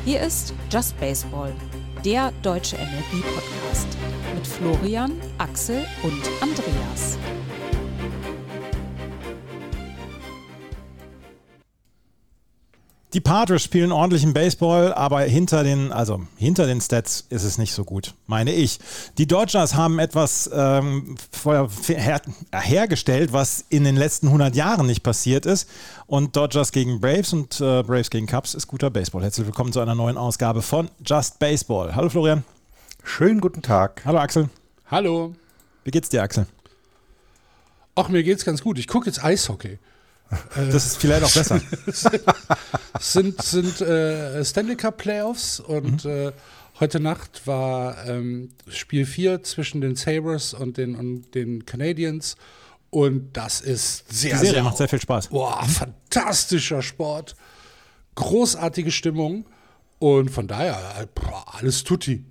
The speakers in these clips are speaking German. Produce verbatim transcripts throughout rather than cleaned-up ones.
Hier ist Just Baseball, der deutsche M L B-Podcast mit Florian, Axel und Andreas. Die Padres spielen ordentlichen Baseball, aber hinter den, also hinter den Stats ist es nicht so gut, meine ich. Die Dodgers haben etwas ähm, vorher her, hergestellt, was in den letzten hundert Jahren nicht passiert ist. Und Dodgers gegen Braves und äh, Braves gegen Cubs ist guter Baseball. Herzlich willkommen zu einer neuen Ausgabe von Just Baseball. Hallo Florian. Schönen guten Tag. Hallo Axel. Hallo. Wie geht's dir, Axel? Ach, mir geht's ganz gut. Ich gucke jetzt Eishockey. Das ist vielleicht auch besser. sind sind äh, Stanley Cup Playoffs und mhm. äh, heute Nacht war ähm, Spiel vier zwischen den Sabres und den, und den Canadiens und das ist sehr, Die Serie sehr, macht sehr viel Spaß. Boah, fantastischer Sport, großartige Stimmung und von daher boah, alles tutti.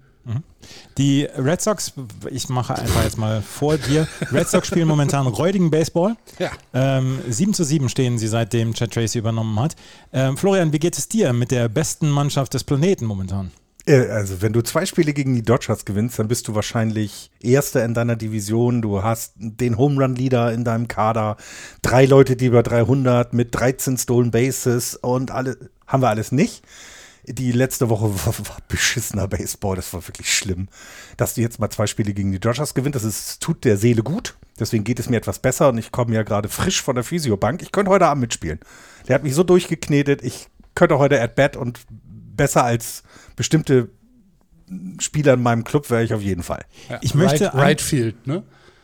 Die Red Sox, ich mache einfach jetzt mal vor dir, Red Sox spielen momentan räudigen Baseball. Ja. Ähm, sieben zu sieben stehen sie, seitdem Chad Tracy übernommen hat. Ähm, Florian, wie geht es dir mit der besten Mannschaft des Planeten momentan? Also wenn du zwei Spiele gegen die Dodgers gewinnst, dann bist du wahrscheinlich Erster in deiner Division. Du hast den Home Run Leader in deinem Kader, drei Leute, die über dreihundert mit dreizehn Stolen Bases und alle haben wir alles nicht. Die letzte Woche war, war beschissener Baseball, das war wirklich schlimm. Dass die jetzt mal zwei Spiele gegen die Dodgers gewinnt, das ist, tut der Seele gut. Deswegen geht es mir etwas besser und ich komme ja gerade frisch von der Physiobank. Ich könnte heute Abend mitspielen. Der hat mich so durchgeknetet, ich könnte heute at bat und besser als bestimmte Spieler in meinem Club wäre ich auf jeden Fall. Ja, ich möchte right, right Field, ne?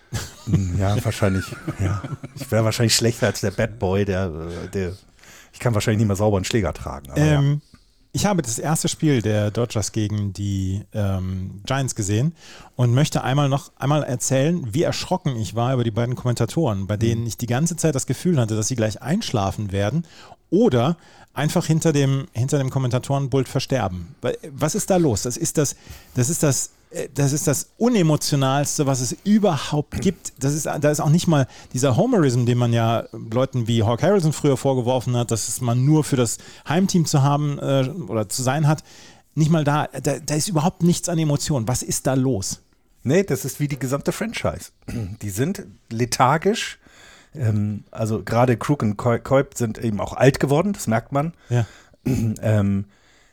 Ja, wahrscheinlich. Ja. Ich wäre wahrscheinlich schlechter als der Bad Boy, der, der ich kann wahrscheinlich nicht mehr sauber einen Schläger tragen. Aber ähm, ja. Ich habe das erste Spiel der Dodgers gegen die ähm, Giants gesehen und möchte einmal noch einmal erzählen, wie erschrocken ich war über die beiden Kommentatoren, bei denen ich die ganze Zeit das Gefühl hatte, dass sie gleich einschlafen werden oder einfach hinter dem, hinter dem Kommentatorenpult versterben. Was ist da los? Das ist das, das ist das, das ist das Unemotionalste, was es überhaupt gibt. Das ist, da ist auch nicht mal dieser Homerism, den man ja Leuten wie Hawk Harrelson früher vorgeworfen hat, dass es man nur für das Heimteam zu haben äh, oder zu sein hat. Nicht mal da, da, da ist überhaupt nichts an Emotionen. Was ist da los? Nee, das ist wie die gesamte Franchise. Die sind lethargisch. Ähm, also gerade Krug und Coip sind eben auch alt geworden, das merkt man. Ja. Ähm,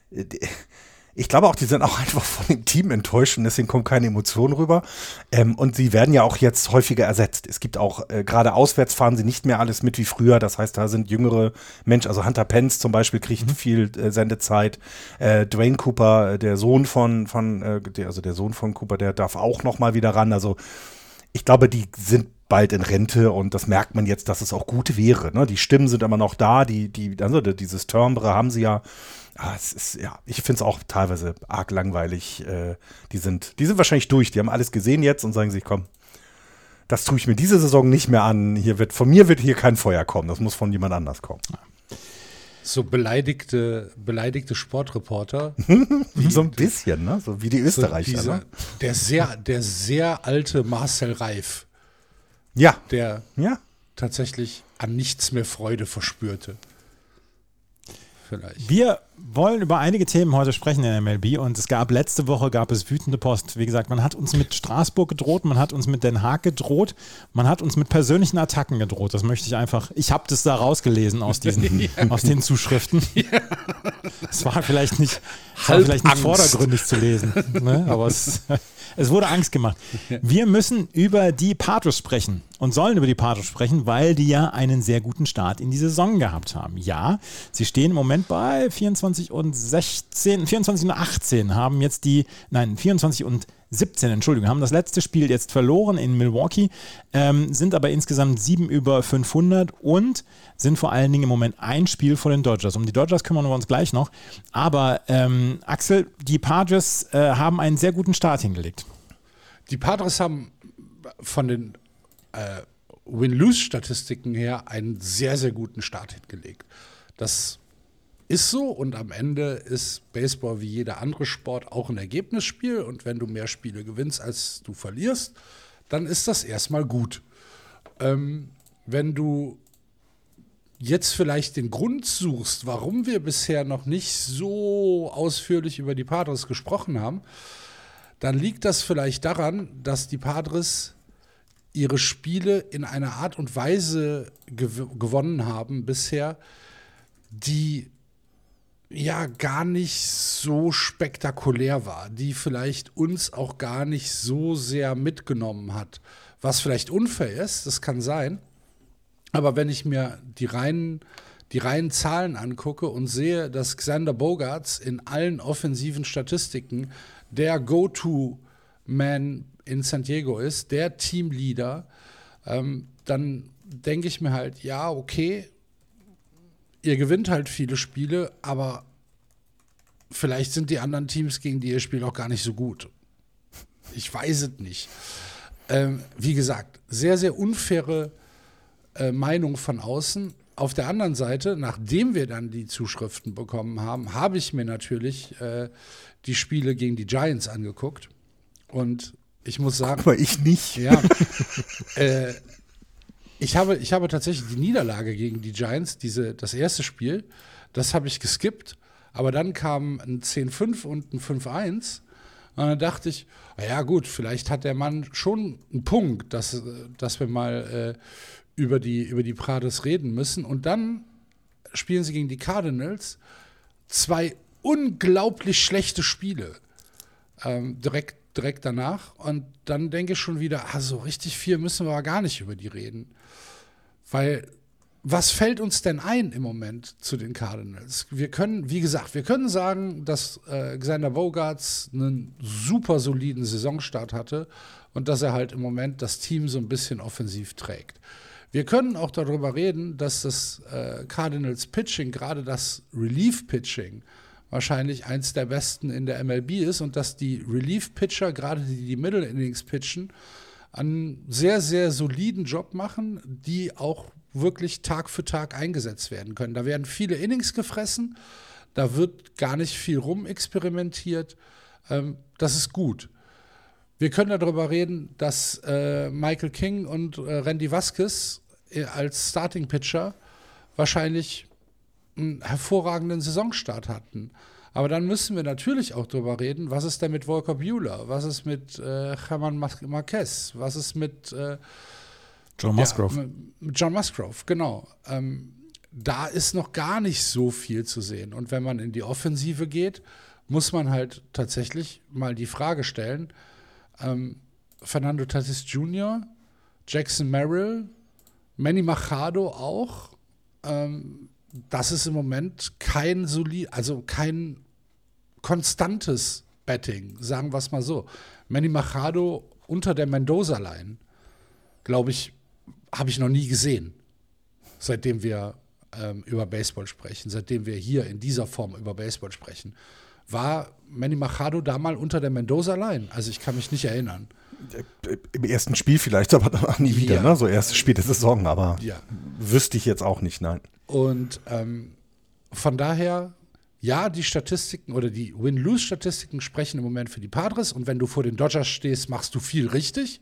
ich glaube auch, die sind auch einfach von dem Team enttäuscht und deswegen kommt keine Emotion rüber. Ähm, und sie werden ja auch jetzt häufiger ersetzt. Es gibt auch, äh, gerade auswärts fahren sie nicht mehr alles mit wie früher. Das heißt, da sind jüngere Menschen, also Hunter Pence zum Beispiel kriegt mhm. viel äh, Sendezeit. Äh, Dwayne Cooper, der Sohn von, von äh, der, also der Sohn von Cooper, der darf auch noch mal wieder ran. Also ich glaube, die sind bald in Rente und das merkt man jetzt, dass es auch gut wäre. Ne? Die Stimmen sind immer noch da, die, die, also dieses Timbre haben sie ja. Ah, es ist, ja, ich finde es auch teilweise arg langweilig. Äh, die sind, die sind wahrscheinlich durch, die haben alles gesehen jetzt und sagen sich, komm, das tue ich mir diese Saison nicht mehr an. Hier wird, von mir wird hier kein Feuer kommen, das muss von jemand anders kommen. So beleidigte, beleidigte Sportreporter. So ein bisschen, ne? So wie die Österreicher. So dieser, ne? der, sehr, der sehr alte Marcel Reif. Ja. Der ja. tatsächlich an nichts mehr Freude verspürte. Vielleicht. Wir wollen über einige Themen heute sprechen in der M L B und es gab letzte Woche gab es wütende Post. Wie gesagt, man hat uns mit Straßburg gedroht, man hat uns mit Den Haag gedroht, man hat uns mit persönlichen Attacken gedroht. Das möchte ich einfach, ich habe das da rausgelesen aus diesen, ja. aus den Zuschriften. Es ja. war vielleicht nicht, es war vielleicht nicht vordergründig zu lesen, ne? Aber es, es wurde Angst gemacht. Wir müssen über die Padres sprechen und sollen über die Padres sprechen, weil die ja einen sehr guten Start in die Saison gehabt haben. Ja, sie stehen im Moment bei vierundzwanzig und sechzehn, vierundzwanzig und achtzehn, haben jetzt die, nein, vierundzwanzig und siebzehn, Entschuldigung, haben das letzte Spiel jetzt verloren in Milwaukee, ähm, sind aber insgesamt sieben über fünfhundert und sind vor allen Dingen im Moment ein Spiel vor den Dodgers. Um die Dodgers kümmern wir uns gleich noch. Aber ähm, Axel, die Padres äh, haben einen sehr guten Start hingelegt. Die Padres haben von den äh, Win-Lose-Statistiken her einen sehr, sehr guten Start hingelegt. Das ist so und am Ende ist Baseball wie jeder andere Sport auch ein Ergebnisspiel und wenn du mehr Spiele gewinnst, als du verlierst, dann ist das erstmal gut. Ähm, wenn du jetzt vielleicht den Grund suchst, warum wir bisher noch nicht so ausführlich über die Padres gesprochen haben, dann liegt das vielleicht daran, dass die Padres ihre Spiele in einer Art und Weise gew- gewonnen haben bisher, die ja gar nicht so spektakulär war, die vielleicht uns auch gar nicht so sehr mitgenommen hat. Was vielleicht unfair ist, das kann sein. Aber wenn ich mir die reinen, die reinen Zahlen angucke und sehe, dass Xander Bogaerts in allen offensiven Statistiken der Go-To-Man in San Diego ist, der Teamleader, ähm, dann denke ich mir halt, ja, okay, ihr gewinnt halt viele Spiele, aber vielleicht sind die anderen Teams, gegen die ihr spielt, auch gar nicht so gut. Ich weiß es nicht. Ähm, wie gesagt, sehr, sehr unfaire äh, Meinung von außen. Auf der anderen Seite, nachdem wir dann die Zuschriften bekommen haben, habe ich mir natürlich äh, die Spiele gegen die Giants angeguckt. Und ich muss sagen. Aber ich nicht. Ja. äh, ich, habe, ich habe tatsächlich die Niederlage gegen die Giants, diese, das erste Spiel, das habe ich geskippt. Aber dann kam ein zehn fünf und ein fünf eins. Und dann dachte ich, ja gut, vielleicht hat der Mann schon einen Punkt, dass, dass wir mal äh, über die, über die Padres reden müssen. Und dann spielen sie gegen die Cardinals zwei unglaublich schlechte Spiele ähm, direkt, direkt danach. Und dann denke ich schon wieder, ah, so richtig viel müssen wir aber gar nicht über die reden. Weil was fällt uns denn ein im Moment zu den Cardinals? Wir können, wie gesagt, wir können sagen, dass äh, Xander Bogaerts einen super soliden Saisonstart hatte und dass er halt im Moment das Team so ein bisschen offensiv trägt. Wir können auch darüber reden, dass das äh, Cardinals Pitching, gerade das Relief Pitching, wahrscheinlich eins der besten in der M L B ist und dass die Relief Pitcher, gerade die die Middle Innings pitchen, einen sehr, sehr soliden Job machen, die auch wirklich Tag für Tag eingesetzt werden können. Da werden viele Innings gefressen, da wird gar nicht viel rumexperimentiert. Ähm, das ist gut. Wir können darüber reden, dass äh, Michael King und äh, Randy Vasquez äh, als Starting-Pitcher wahrscheinlich einen hervorragenden Saisonstart hatten. Aber dann müssen wir natürlich auch darüber reden, was ist denn mit Walker Buehler, was ist mit äh, German Marquez, was ist mit äh, John Musgrove. Ja, mit John Musgrove, genau. Ähm, da ist noch gar nicht so viel zu sehen. Und wenn man in die Offensive geht, muss man halt tatsächlich mal die Frage stellen, ähm, Fernando Tatis Junior, Jackson Merrill, Manny Machado auch, ähm, das ist im Moment kein solid, also kein konstantes Betting, sagen wir es mal so. Manny Machado unter der Mendoza-Line, glaube ich, habe ich noch nie gesehen, seitdem wir ähm, über Baseball sprechen, seitdem wir hier in dieser Form über Baseball sprechen. War Manny Machado da mal unter der Mendoza-Line? Also ich kann mich nicht erinnern. Im ersten Spiel vielleicht, aber danach nie wieder, Ja. ne? So erstes Spiel der Saison, aber Ja. wüsste ich jetzt auch nicht, nein. Und ähm, von daher, ja, die Statistiken oder die Win-Lose-Statistiken sprechen im Moment für die Padres. Und wenn du vor den Dodgers stehst, machst du viel richtig.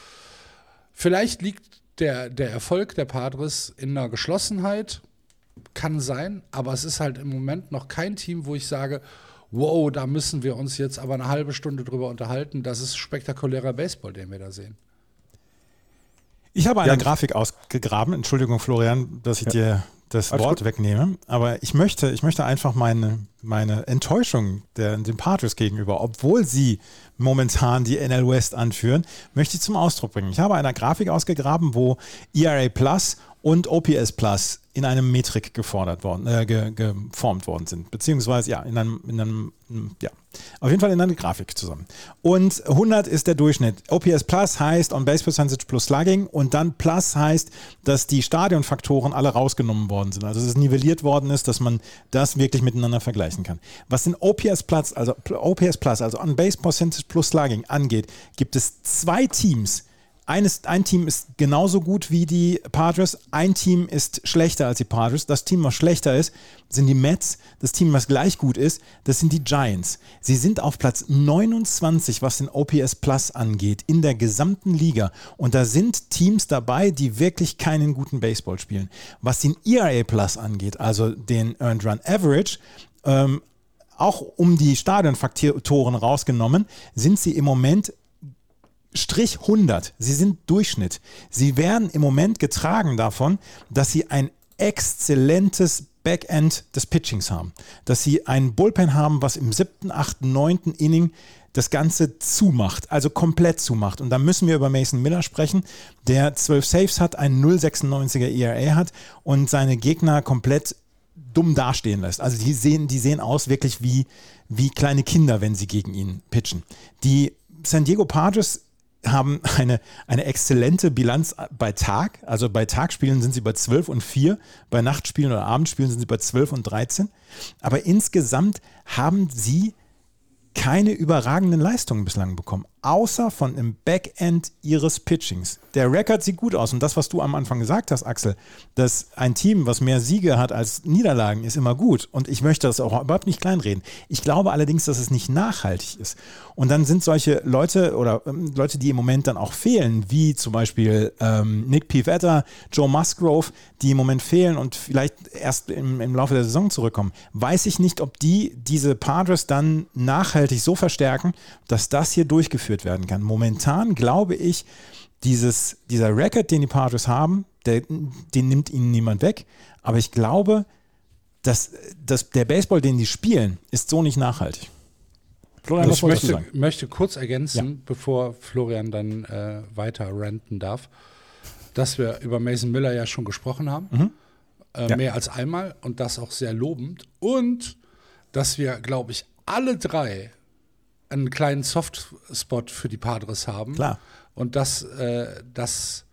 Vielleicht liegt der, der Erfolg der Padres in einer Geschlossenheit, kann sein, aber es ist halt im Moment noch kein Team, wo ich sage, wow, da müssen wir uns jetzt aber eine halbe Stunde drüber unterhalten. Das ist spektakulärer Baseball, den wir da sehen. Ich habe eine Ja. Grafik ausgegraben. Entschuldigung, Florian, dass ich Ja. dir das Alles Wort gut. wegnehme. Aber ich möchte, ich möchte einfach meine, meine Enttäuschung der, den Padres gegenüber, obwohl sie momentan die N L West anführen, möchte ich zum Ausdruck bringen. Ich habe eine Grafik ausgegraben, wo E R A Plus und O P S Plus in einem Metrik gefordert worden, äh, ge, geformt worden sind. Beziehungsweise, ja, in einem, in einem, ja, auf jeden Fall in einer Grafik zusammen. Und hundert ist der Durchschnitt. O P S Plus heißt On-Base Percentage plus Slugging und dann Plus heißt, dass die Stadionfaktoren alle rausgenommen worden sind. Also, dass es nivelliert worden ist, dass man das wirklich miteinander vergleichen kann. Was den O P S Plus, also O P S Plus, also On-Base Percentage plus Slugging angeht, gibt es zwei Teams, eines, ein Team ist genauso gut wie die Padres, ein Team ist schlechter als die Padres. Das Team, was schlechter ist, sind die Mets. Das Team, was gleich gut ist, das sind die Giants. Sie sind auf Platz neunundzwanzig, was den O P S Plus angeht, in der gesamten Liga. Und da sind Teams dabei, die wirklich keinen guten Baseball spielen. Was den E R A Plus angeht, also den Earned Run Average, ähm, auch um die Stadionfaktoren rausgenommen, sind sie im Moment Strich hundert. Sie sind Durchschnitt. Sie werden im Moment getragen davon, dass sie ein exzellentes Backend des Pitchings haben. Dass sie einen Bullpen haben, was im siebten, achten, neunten Inning das Ganze zumacht, also komplett zumacht. Und da müssen wir über Mason Miller sprechen, der zwölf Saves hat, einen null Komma sechsundneunziger E R A hat und seine Gegner komplett dumm dastehen lässt. Also die sehen, die sehen aus wirklich wie, wie kleine Kinder, wenn sie gegen ihn pitchen. Die San Diego Padres haben eine, eine exzellente Bilanz bei Tag. Also bei Tagspielen sind sie bei zwölf und vier, bei Nachtspielen oder Abendspielen sind sie bei zwölf und dreizehn. Aber insgesamt haben sie keine überragenden Leistungen bislang bekommen, außer von dem Backend ihres Pitchings. Der Rekord sieht gut aus und das, was du am Anfang gesagt hast, Axel, dass ein Team, was mehr Siege hat als Niederlagen, ist immer gut und ich möchte das auch überhaupt nicht kleinreden. Ich glaube allerdings, dass es nicht nachhaltig ist. Und dann sind solche Leute oder ähm, Leute, die im Moment dann auch fehlen, wie zum Beispiel ähm, Nick Pivetta, Joe Musgrove, die im Moment fehlen und vielleicht erst im, im Laufe der Saison zurückkommen, weiß ich nicht, ob die diese Padres dann nachhaltig so verstärken, dass das hier durchgeführt werden kann. Momentan glaube ich, dieses, dieser Record, den die Padres haben, der, den nimmt ihnen niemand weg, aber ich glaube, dass, dass der Baseball, den die spielen, ist so nicht nachhaltig. Florian, ich möchte, möchte kurz ergänzen, ja. bevor Florian dann äh, weiter ranten darf, dass wir über Mason Miller ja schon gesprochen haben, mhm. äh, ja. mehr als einmal und das auch sehr lobend und dass wir, glaube ich, alle drei einen kleinen Softspot für die Padres haben. Klar. Und dass, äh, dass,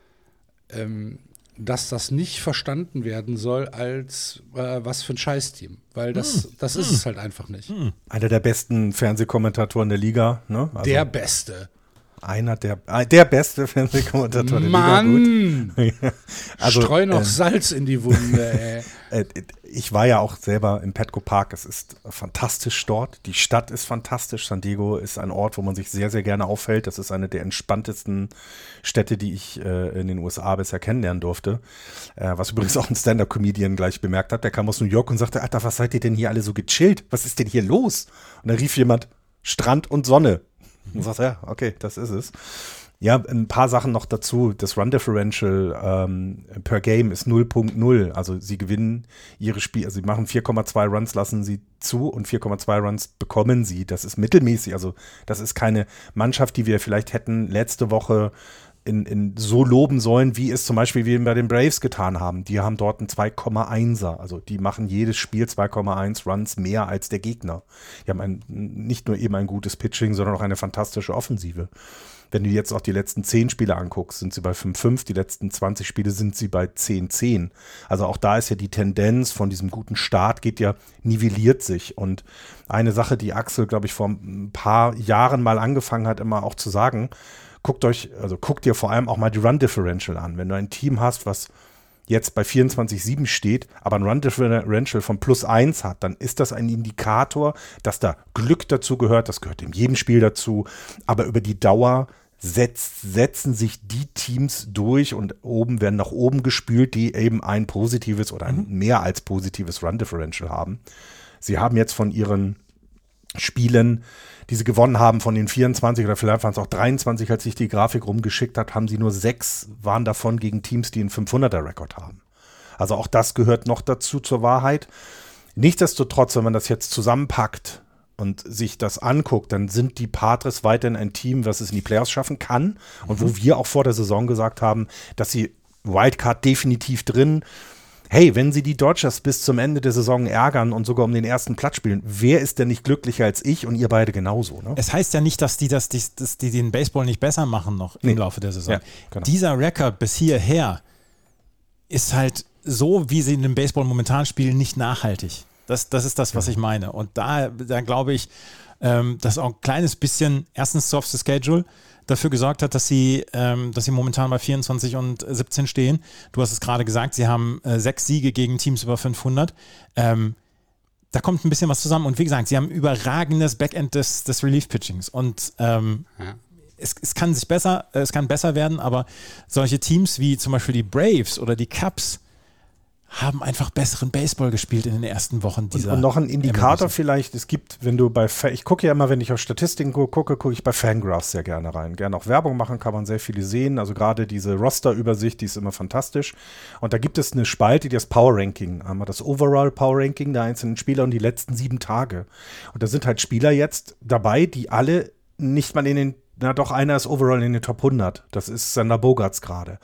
ähm, dass das nicht verstanden werden soll als äh, was für ein Scheißteam. Weil das, hm. das ist hm. es halt einfach nicht. Hm. Einer der besten Fernsehkommentatoren der Liga. Ne? Also der Beste. Einer der, der beste Fernsehkommentator der Mann. Liga. Gut. Also, Streu noch äh, Salz in die Wunde, ey. Ich war ja auch selber im Petco Park. Es ist fantastisch dort. Die Stadt ist fantastisch. San Diego ist ein Ort, wo man sich sehr, sehr gerne aufhält. Das ist eine der entspanntesten Städte, die ich äh, in den U S A bisher kennenlernen durfte. Äh, was übrigens auch ein Stand-Up-Comedian gleich bemerkt hat. Der kam aus New York und sagte, Alter, was seid ihr denn hier alle so gechillt? Was ist denn hier los? Und da rief jemand, Strand und Sonne. Und sagt, ja, okay, das ist es. Ja, ein paar Sachen noch dazu. Das Run-Differential ähm, per Game ist null Komma null. Also sie gewinnen ihre Spiele, also sie machen vier Komma zwei Runs, lassen sie zu und vier Komma zwei Runs bekommen sie. Das ist mittelmäßig. Also das ist keine Mannschaft, die wir vielleicht hätten letzte Woche in, in so loben sollen, wie es zum Beispiel wir bei den Braves getan haben. Die haben dort einen zwei Komma einser. Also die machen jedes Spiel zwei Komma eins Runs mehr als der Gegner. Die haben ein, nicht nur eben ein gutes Pitching, sondern auch eine fantastische Offensive. Wenn du jetzt auch die letzten zehn Spiele anguckst, sind sie bei fünf fünf, die letzten zwanzig Spiele sind sie bei zehn zehn. Also auch da ist ja die Tendenz von diesem guten Start, geht ja, nivelliert sich. Und eine Sache, die Axel, glaube ich, vor ein paar Jahren mal angefangen hat, immer auch zu sagen, guckt euch, also guckt dir vor allem auch mal die Run-Differential an. Wenn du ein Team hast, was jetzt bei vierundzwanzig sieben steht, aber ein Run-Differential von plus eins hat, dann ist das ein Indikator, dass da Glück dazu gehört, das gehört in jedem Spiel dazu, aber über die Dauer setzt, setzen sich die Teams durch und oben werden nach oben gespült, die eben ein positives oder ein mehr als positives Run-Differential haben. Sie haben jetzt von ihren Spielen, die sie gewonnen haben, von den vierundzwanzig oder vielleicht waren es auch dreiundzwanzig, als ich die Grafik rumgeschickt habe, haben sie nur sechs, waren davon gegen Teams, die einen fünfhunderter-Rekord haben. Also auch das gehört noch dazu zur Wahrheit. Nichtsdestotrotz, wenn man das jetzt zusammenpackt und sich das anguckt, dann sind die Padres weiterhin ein Team, was es in die Playoffs schaffen kann und wo wir auch vor der Saison gesagt haben, dass sie Wildcard definitiv drin. Hey, wenn sie die Dodgers bis zum Ende der Saison ärgern und sogar um den ersten Platz spielen, wer ist denn nicht glücklicher als ich und ihr beide genauso? Ne? Es heißt ja nicht, dass die, das, die, dass die den Baseball nicht besser machen noch im nee. Laufe der Saison. Ja, genau. Dieser Rekord bis hierher ist halt so, wie sie in dem Baseball momentan spielen, nicht nachhaltig. Das, das ist das, was ja. ich meine. Und da, da glaube ich, ähm, dass auch ein kleines bisschen, erstens softes Schedule, dafür gesorgt hat, dass sie, ähm, dass sie momentan bei vierundzwanzig und siebzehn stehen. Du hast es gerade gesagt, sie haben äh, sechs Siege gegen Teams über fünfhundert. Ähm, da kommt ein bisschen was zusammen. Und wie gesagt, sie haben überragendes Backend des, des Relief-Pitchings. Und ähm, ja. es, es kann sich besser, es kann besser werden, aber solche Teams wie zum Beispiel die Braves oder die Cubs haben einfach besseren Baseball gespielt in den ersten Wochen dieser. Und, und noch ein Indikator vielleicht, es gibt, wenn du bei, ich gucke ja immer, wenn ich auf Statistiken gucke, gucke ich bei Fangraphs sehr gerne rein. Gerne auch Werbung machen, kann man sehr viele sehen. Also gerade diese Roster-Übersicht, die ist immer fantastisch. Und da gibt es eine Spalte, die das Power Ranking, einmal das Overall Power Ranking der einzelnen Spieler und die letzten sieben Tage. Und da sind halt Spieler jetzt dabei, die alle nicht mal in den, na doch, einer ist Overall in den Top hundert. Das ist Xander Bogaerts gerade.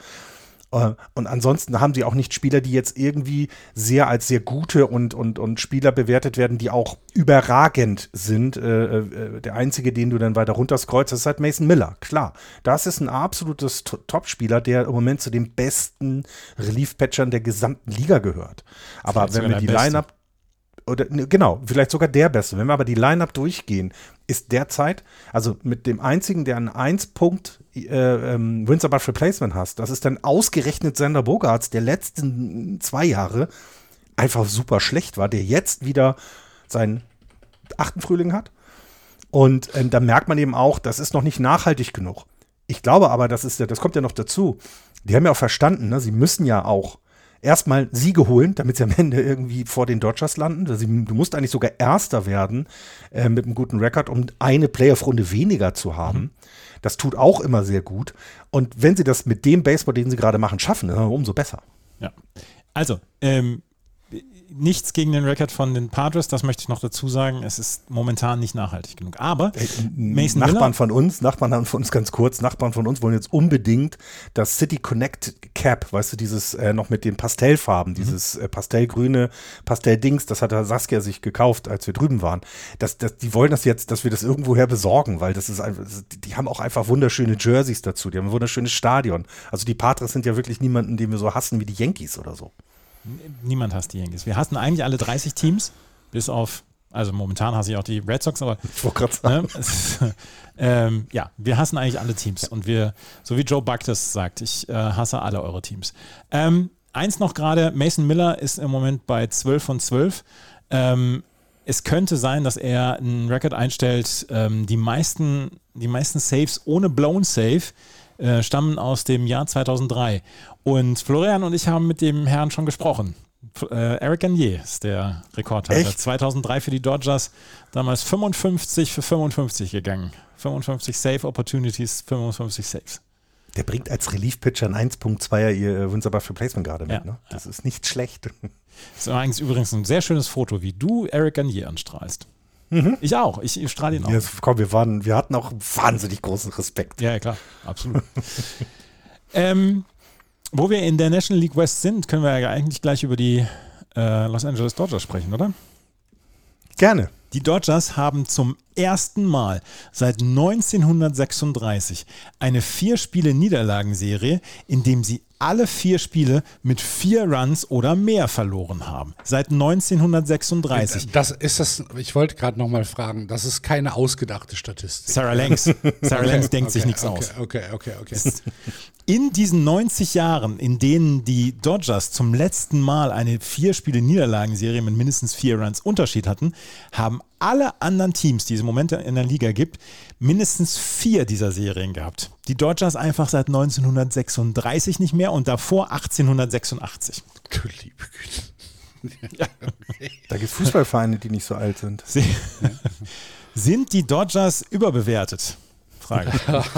Und ansonsten haben sie auch nicht Spieler, die jetzt irgendwie sehr als sehr gute und, und, und Spieler bewertet werden, die auch überragend sind. Äh, äh, der einzige, den du dann weiter runterscrollst, ist halt Mason Miller. Klar, das ist ein absolutes Topspieler, der im Moment zu den besten Relief-Pitchern der gesamten Liga gehört. Aber vielleicht wenn wir die Line-Up Oder, genau, vielleicht sogar der Beste. Wenn wir aber die Line-Up durchgehen, ist derzeit, also mit dem einzigen, der einen eins Punkt äh, ähm, Wins above Replacement hast, das ist dann ausgerechnet Xander Bogaerts, der letzten zwei Jahre einfach super schlecht war, der jetzt wieder seinen achten Frühling hat. Und ähm, da merkt man eben auch, das ist noch nicht nachhaltig genug. Ich glaube aber, das ist ja, das kommt ja noch dazu. Die haben ja auch verstanden, ne? Sie müssen ja auch erstmal Siege holen, damit sie am Ende irgendwie vor den Dodgers landen. Du musst eigentlich sogar Erster werden äh, mit einem guten Rekord, um eine Playoff-Runde weniger zu haben. Mhm. Das tut auch immer sehr gut. Und wenn sie das mit dem Baseball, den sie gerade machen, schaffen, umso besser. Ja, also, ähm, nichts gegen den Rekord von den Padres, das möchte ich noch dazu sagen. Es ist momentan nicht nachhaltig genug. Aber äh, Mason Nachbarn Miller, von uns, Nachbarn von uns ganz kurz, Nachbarn von uns wollen jetzt unbedingt das City Connect Cap, weißt du, dieses äh, noch mit den Pastellfarben, mhm. dieses äh, pastellgrüne Pastelldings, das hat der Saskia sich gekauft, als wir drüben waren. Das, das, die wollen das jetzt, dass wir das irgendwoher besorgen, weil das ist einfach, das, die haben auch einfach wunderschöne Jerseys dazu, die haben ein wunderschönes Stadion. Also die Padres sind ja wirklich niemanden, den wir so hassen wie die Yankees oder so. Niemand hasst die Yankees. Wir hassen eigentlich alle dreißig Teams, bis auf, also momentan hasse ich auch die Red Sox, aber ich wollte gerade sagen. Ne, ist, ähm, ja, wir hassen eigentlich alle Teams. Und wir, so wie Joe Buck das sagt, ich äh, hasse alle eure Teams. Ähm, eins noch gerade, Mason Miller ist im Moment bei zwölf von zwölf. Ähm, es könnte sein, dass er einen Rekord einstellt, ähm, die meisten, die meisten Saves ohne Blown Save äh, stammen aus dem Jahr zweitausenddrei. Und Florian und ich haben mit dem Herrn schon gesprochen. Äh, Eric Gagne ist der Rekordhalter. Echt? zweitausenddrei für die Dodgers, damals fünfundfünfzig für fünfundfünfzig gegangen. fünfundfünfzig Save Opportunities, fünfundfünfzig Saves. Der bringt als Relief-Pitcher ein eins Komma zweier ihr Wins above Replacement gerade mit. Ja, ne? Das ja. ist nicht schlecht. Das ist übrigens, übrigens ein sehr schönes Foto, wie du Eric Gagne anstrahlst. Mhm. Ich auch, ich, ich strahle ihn auch. Ja, komm, wir, waren, wir hatten auch wahnsinnig großen Respekt. Ja, ja klar, absolut. ähm, wo wir in der National League West sind, können wir ja eigentlich gleich über die äh, Los Angeles Dodgers sprechen, oder? Gerne. Die Dodgers haben zum ersten Mal seit neunzehnhundertsechsunddreißig eine Vier-Spiele-Niederlagenserie, in dem sie alle vier Spiele mit vier Runs oder mehr verloren haben. Seit neunzehnhundertsechsunddreißig. Das ist das, ich wollte gerade nochmal fragen, das ist keine ausgedachte Statistik. Sarah Langs. Sarah Langs okay, denkt okay, sich nichts okay, aus. Okay, okay, okay. In diesen neunzig Jahren, in denen die Dodgers zum letzten Mal eine Vier-Spiele-Niederlagenserie mit mindestens vier Runs Unterschied hatten, haben alle anderen Teams, die es im Moment in der Liga gibt, mindestens vier dieser Serien gehabt. Die Dodgers einfach seit neunzehnhundertsechsunddreißig nicht mehr und davor achtzehnhundertsechsundachtzig. Du liebe Güte. Ja, okay. Da gibt es Fußballvereine, die nicht so alt sind. Sie, sind die Dodgers überbewertet? Frage.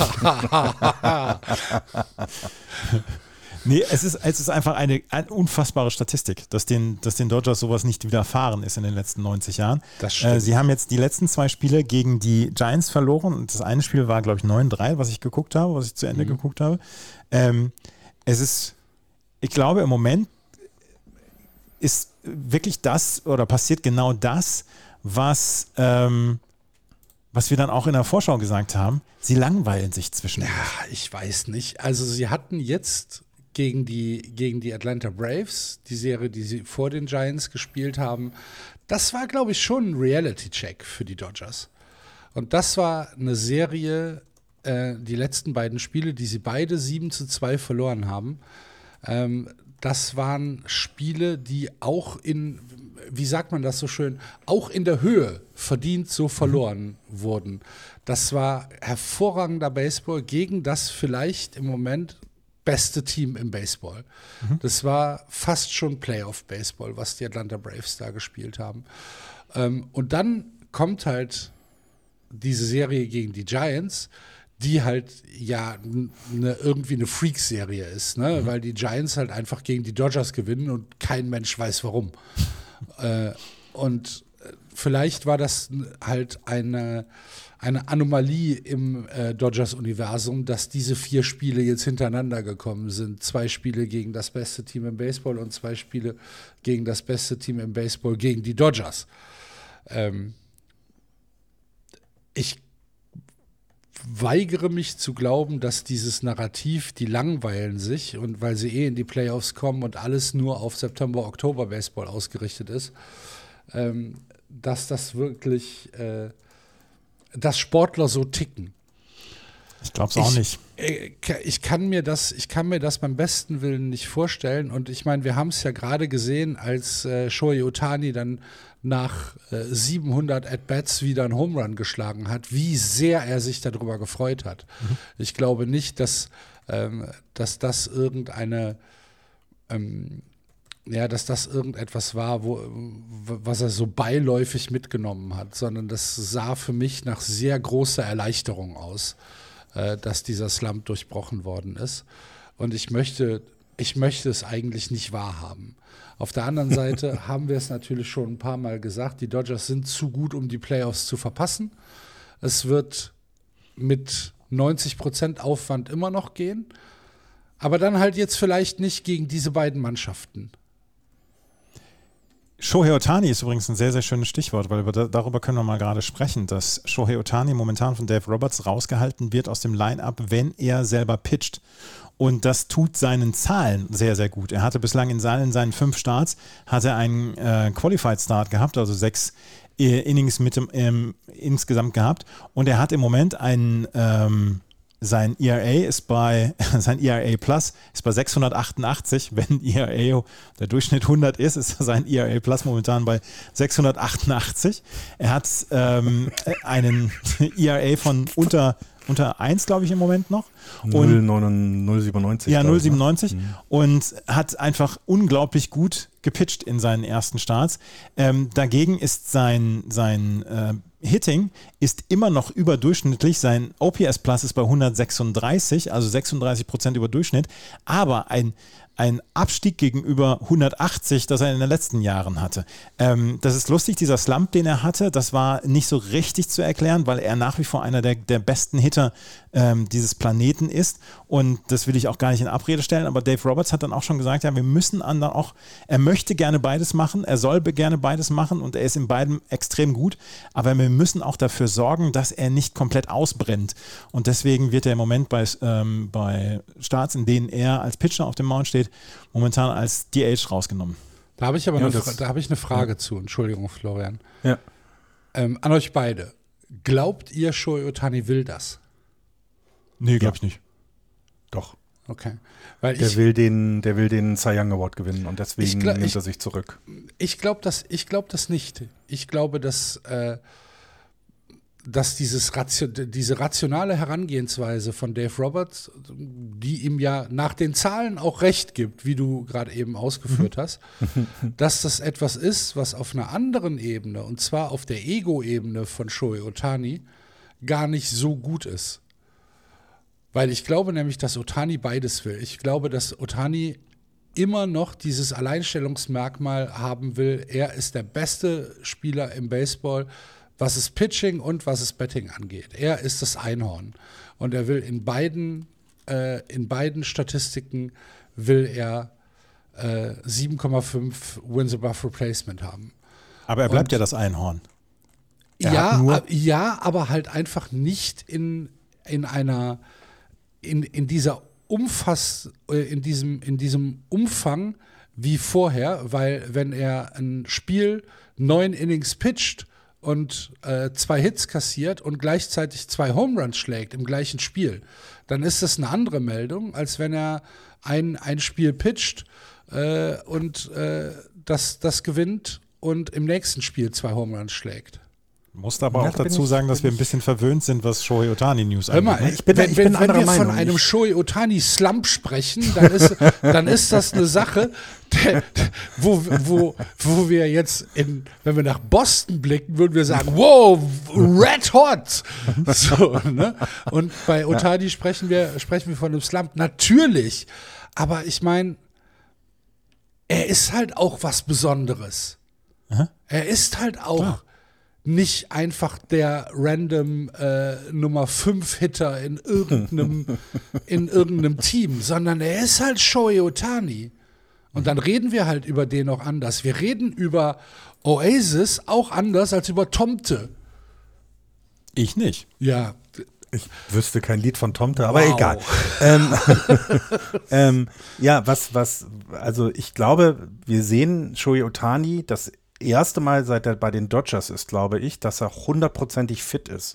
Nee, es ist, es ist einfach eine, eine unfassbare Statistik, dass den, dass den Dodgers sowas nicht widerfahren ist in den letzten neunzig Jahren. Das stimmt. Äh, sie haben jetzt die letzten zwei Spiele gegen die Giants verloren und das eine Spiel war, glaube ich, neun drei, was ich geguckt habe, was ich zu Ende mhm. geguckt habe. Ähm, es ist, ich glaube, im Moment ist wirklich das oder passiert genau das, was, ähm, was wir dann auch in der Vorschau gesagt haben. Sie langweilen sich zwischen. Ja, ich weiß nicht. Also sie hatten jetzt gegen die, gegen die Atlanta Braves, die Serie, die sie vor den Giants gespielt haben, das war, glaube ich, schon ein Reality-Check für die Dodgers. Und das war eine Serie, äh, die letzten beiden Spiele, die sie beide sieben zu zwei verloren haben, ähm, das waren Spiele, die auch in, wie sagt man das so schön, auch in der Höhe verdient so verloren mhm. wurden. Das war hervorragender Baseball gegen das vielleicht im Moment beste Team im Baseball. Mhm. Das war fast schon Playoff-Baseball, was die Atlanta Braves da gespielt haben. Ähm, und dann kommt halt diese Serie gegen die Giants, die halt ja ne, irgendwie eine Freak-Serie ist, ne? Mhm. Weil die Giants halt einfach gegen die Dodgers gewinnen und kein Mensch weiß warum. äh, und vielleicht war das halt eine, eine Anomalie im äh, Dodgers-Universum, dass diese vier Spiele jetzt hintereinander gekommen sind. Zwei Spiele gegen das beste Team im Baseball und zwei Spiele gegen das beste Team im Baseball gegen die Dodgers. Ähm, ich weigere mich zu glauben, dass dieses Narrativ, die langweilen sich und weil sie eh in die Playoffs kommen und alles nur auf September-Oktober-Baseball ausgerichtet ist, ähm, dass das wirklich, äh, dass Sportler so ticken. Ich glaube es auch ich, nicht. Ich, ich, kann mir das, ich kann mir das beim besten Willen nicht vorstellen und ich meine, wir haben es ja gerade gesehen, als äh, Shohei Ohtani dann nach äh, siebenhundert At-Bats wieder einen Home Run geschlagen hat, wie sehr er sich darüber gefreut hat. Mhm. Ich glaube nicht, dass, ähm, dass das irgendeine, ähm, ja, dass das irgendetwas war, wo, was er so beiläufig mitgenommen hat, sondern das sah für mich nach sehr großer Erleichterung aus, äh, dass dieser Slump durchbrochen worden ist. Und ich möchte, ich möchte es eigentlich nicht wahrhaben. Auf der anderen Seite haben wir es natürlich schon ein paar Mal gesagt, die Dodgers sind zu gut, um die Playoffs zu verpassen. Es wird mit neunzig Prozent Aufwand immer noch gehen, aber dann halt jetzt vielleicht nicht gegen diese beiden Mannschaften. Shohei Ohtani ist übrigens ein sehr, sehr schönes Stichwort, weil wir da, darüber können wir mal gerade sprechen, dass Shohei Ohtani momentan von Dave Roberts rausgehalten wird aus dem Line-Up, wenn er selber pitcht. Und das tut seinen Zahlen sehr, sehr gut. Er hatte bislang in seinen, seinen fünf Starts hat er einen äh, Qualified Start gehabt, also sechs äh, Innings mit dem, ähm, insgesamt gehabt. Und er hat im Moment einen, ähm, sein E R A ist bei, sein E R A Plus ist bei sechshundertachtundachtzig. Wenn E R A der Durchschnitt hundert ist, ist sein E R A Plus momentan bei sechshundertachtundachtzig. Er hat ähm, einen E R A von unter unter eins, glaube ich, im Moment noch. null Komma siebenundneunzig. Ja, null Komma siebenundneunzig. Mhm. Und hat einfach unglaublich gut gepitcht in seinen ersten Starts. Ähm, dagegen ist sein, sein äh, Hitting ist immer noch überdurchschnittlich. Sein O P S Plus ist bei hundertsechsunddreißig, also sechsunddreißig Prozent über Durchschnitt. Aber ein ein Abstieg gegenüber hundertachtzig, das er in den letzten Jahren hatte. Ähm, das ist lustig, dieser Slump, den er hatte, das war nicht so richtig zu erklären, weil er nach wie vor einer der, der besten Hitter ähm, dieses Planeten ist und das will ich auch gar nicht in Abrede stellen, aber Dave Roberts hat dann auch schon gesagt, ja, wir müssen dann auch, er möchte gerne beides machen, er soll gerne beides machen und er ist in beidem extrem gut, aber wir müssen auch dafür sorgen, dass er nicht komplett ausbrennt und deswegen wird er im Moment bei, ähm, bei Starts, in denen er als Pitcher auf dem Mount steht, momentan als D H rausgenommen. Da habe ich aber ja, eine, das, da habe ich eine Frage ja. zu. Entschuldigung, Florian. Ja. Ähm, an euch beide. Glaubt ihr, Shohei Ohtani will das? Nee, glaube ich nicht. Doch. Okay. Weil der, ich, will den, der will den Cy Young Award gewinnen und deswegen glaub, nimmt ich, er sich zurück. Ich glaube das, glaub das nicht. Ich glaube, dass, äh, dass dieses Ratio, diese rationale Herangehensweise von Dave Roberts, die ihm ja nach den Zahlen auch recht gibt, wie du gerade eben ausgeführt hast, dass das etwas ist, was auf einer anderen Ebene, und zwar auf der Ego-Ebene von Shohei Ohtani, gar nicht so gut ist. Weil ich glaube nämlich, dass Ohtani beides will. Ich glaube, dass Ohtani immer noch dieses Alleinstellungsmerkmal haben will. Er ist der beste Spieler im Baseball, was es Pitching und was es Betting angeht. Er ist das Einhorn. Und er will in beiden, äh, in beiden Statistiken will er äh, sieben Komma fünf Wins above Replacement haben. Aber er bleibt und, ja das Einhorn. Er ja, hat nur ab, ja, aber halt einfach nicht in, in einer, in, in dieser Umfass, in diesem, in diesem Umfang wie vorher, weil wenn er ein Spiel neun Innings pitcht und äh, zwei Hits kassiert und gleichzeitig zwei Home Runs schlägt im gleichen Spiel, dann ist das eine andere Meldung, als wenn er ein, ein Spiel pitcht äh, und äh, das, das gewinnt und im nächsten Spiel zwei Home Runs schlägt. Musste aber Ja, auch da bin dazu ich- sagen, dass bin wir ein ich- bisschen verwöhnt sind, was Shohei Ohtani News Hör mal, angeht. Ich bin da- wenn, ich bin wenn, wenn anderer wir von Meinung. einem Ich- Shohei Ohtani Slump sprechen, dann ist, dann ist das eine Sache, der, wo, wo, wo wir jetzt, in, wenn wir nach Boston blicken, würden wir sagen, wow, red hot. So, ne? Und bei Ohtani sprechen wir, sprechen wir von einem Slump. Natürlich, aber ich meine, er ist halt auch was Besonderes. Er ist halt auch Klar. nicht einfach der random äh, Nummer fünf Hitter in irgendeinem, in irgendeinem Team, sondern er ist halt Shohei Ohtani. Und dann reden wir halt über den auch anders. Wir reden über Oasis auch anders als über Tomte. Ich nicht. Ja, Ich wüsste kein Lied von Tomte, aber Wow. egal. Ähm, ähm, ja, was, was, also ich glaube, wir sehen Shohei Ohtani das erste Mal, seit er bei den Dodgers ist, glaube ich, dass er hundertprozentig fit ist.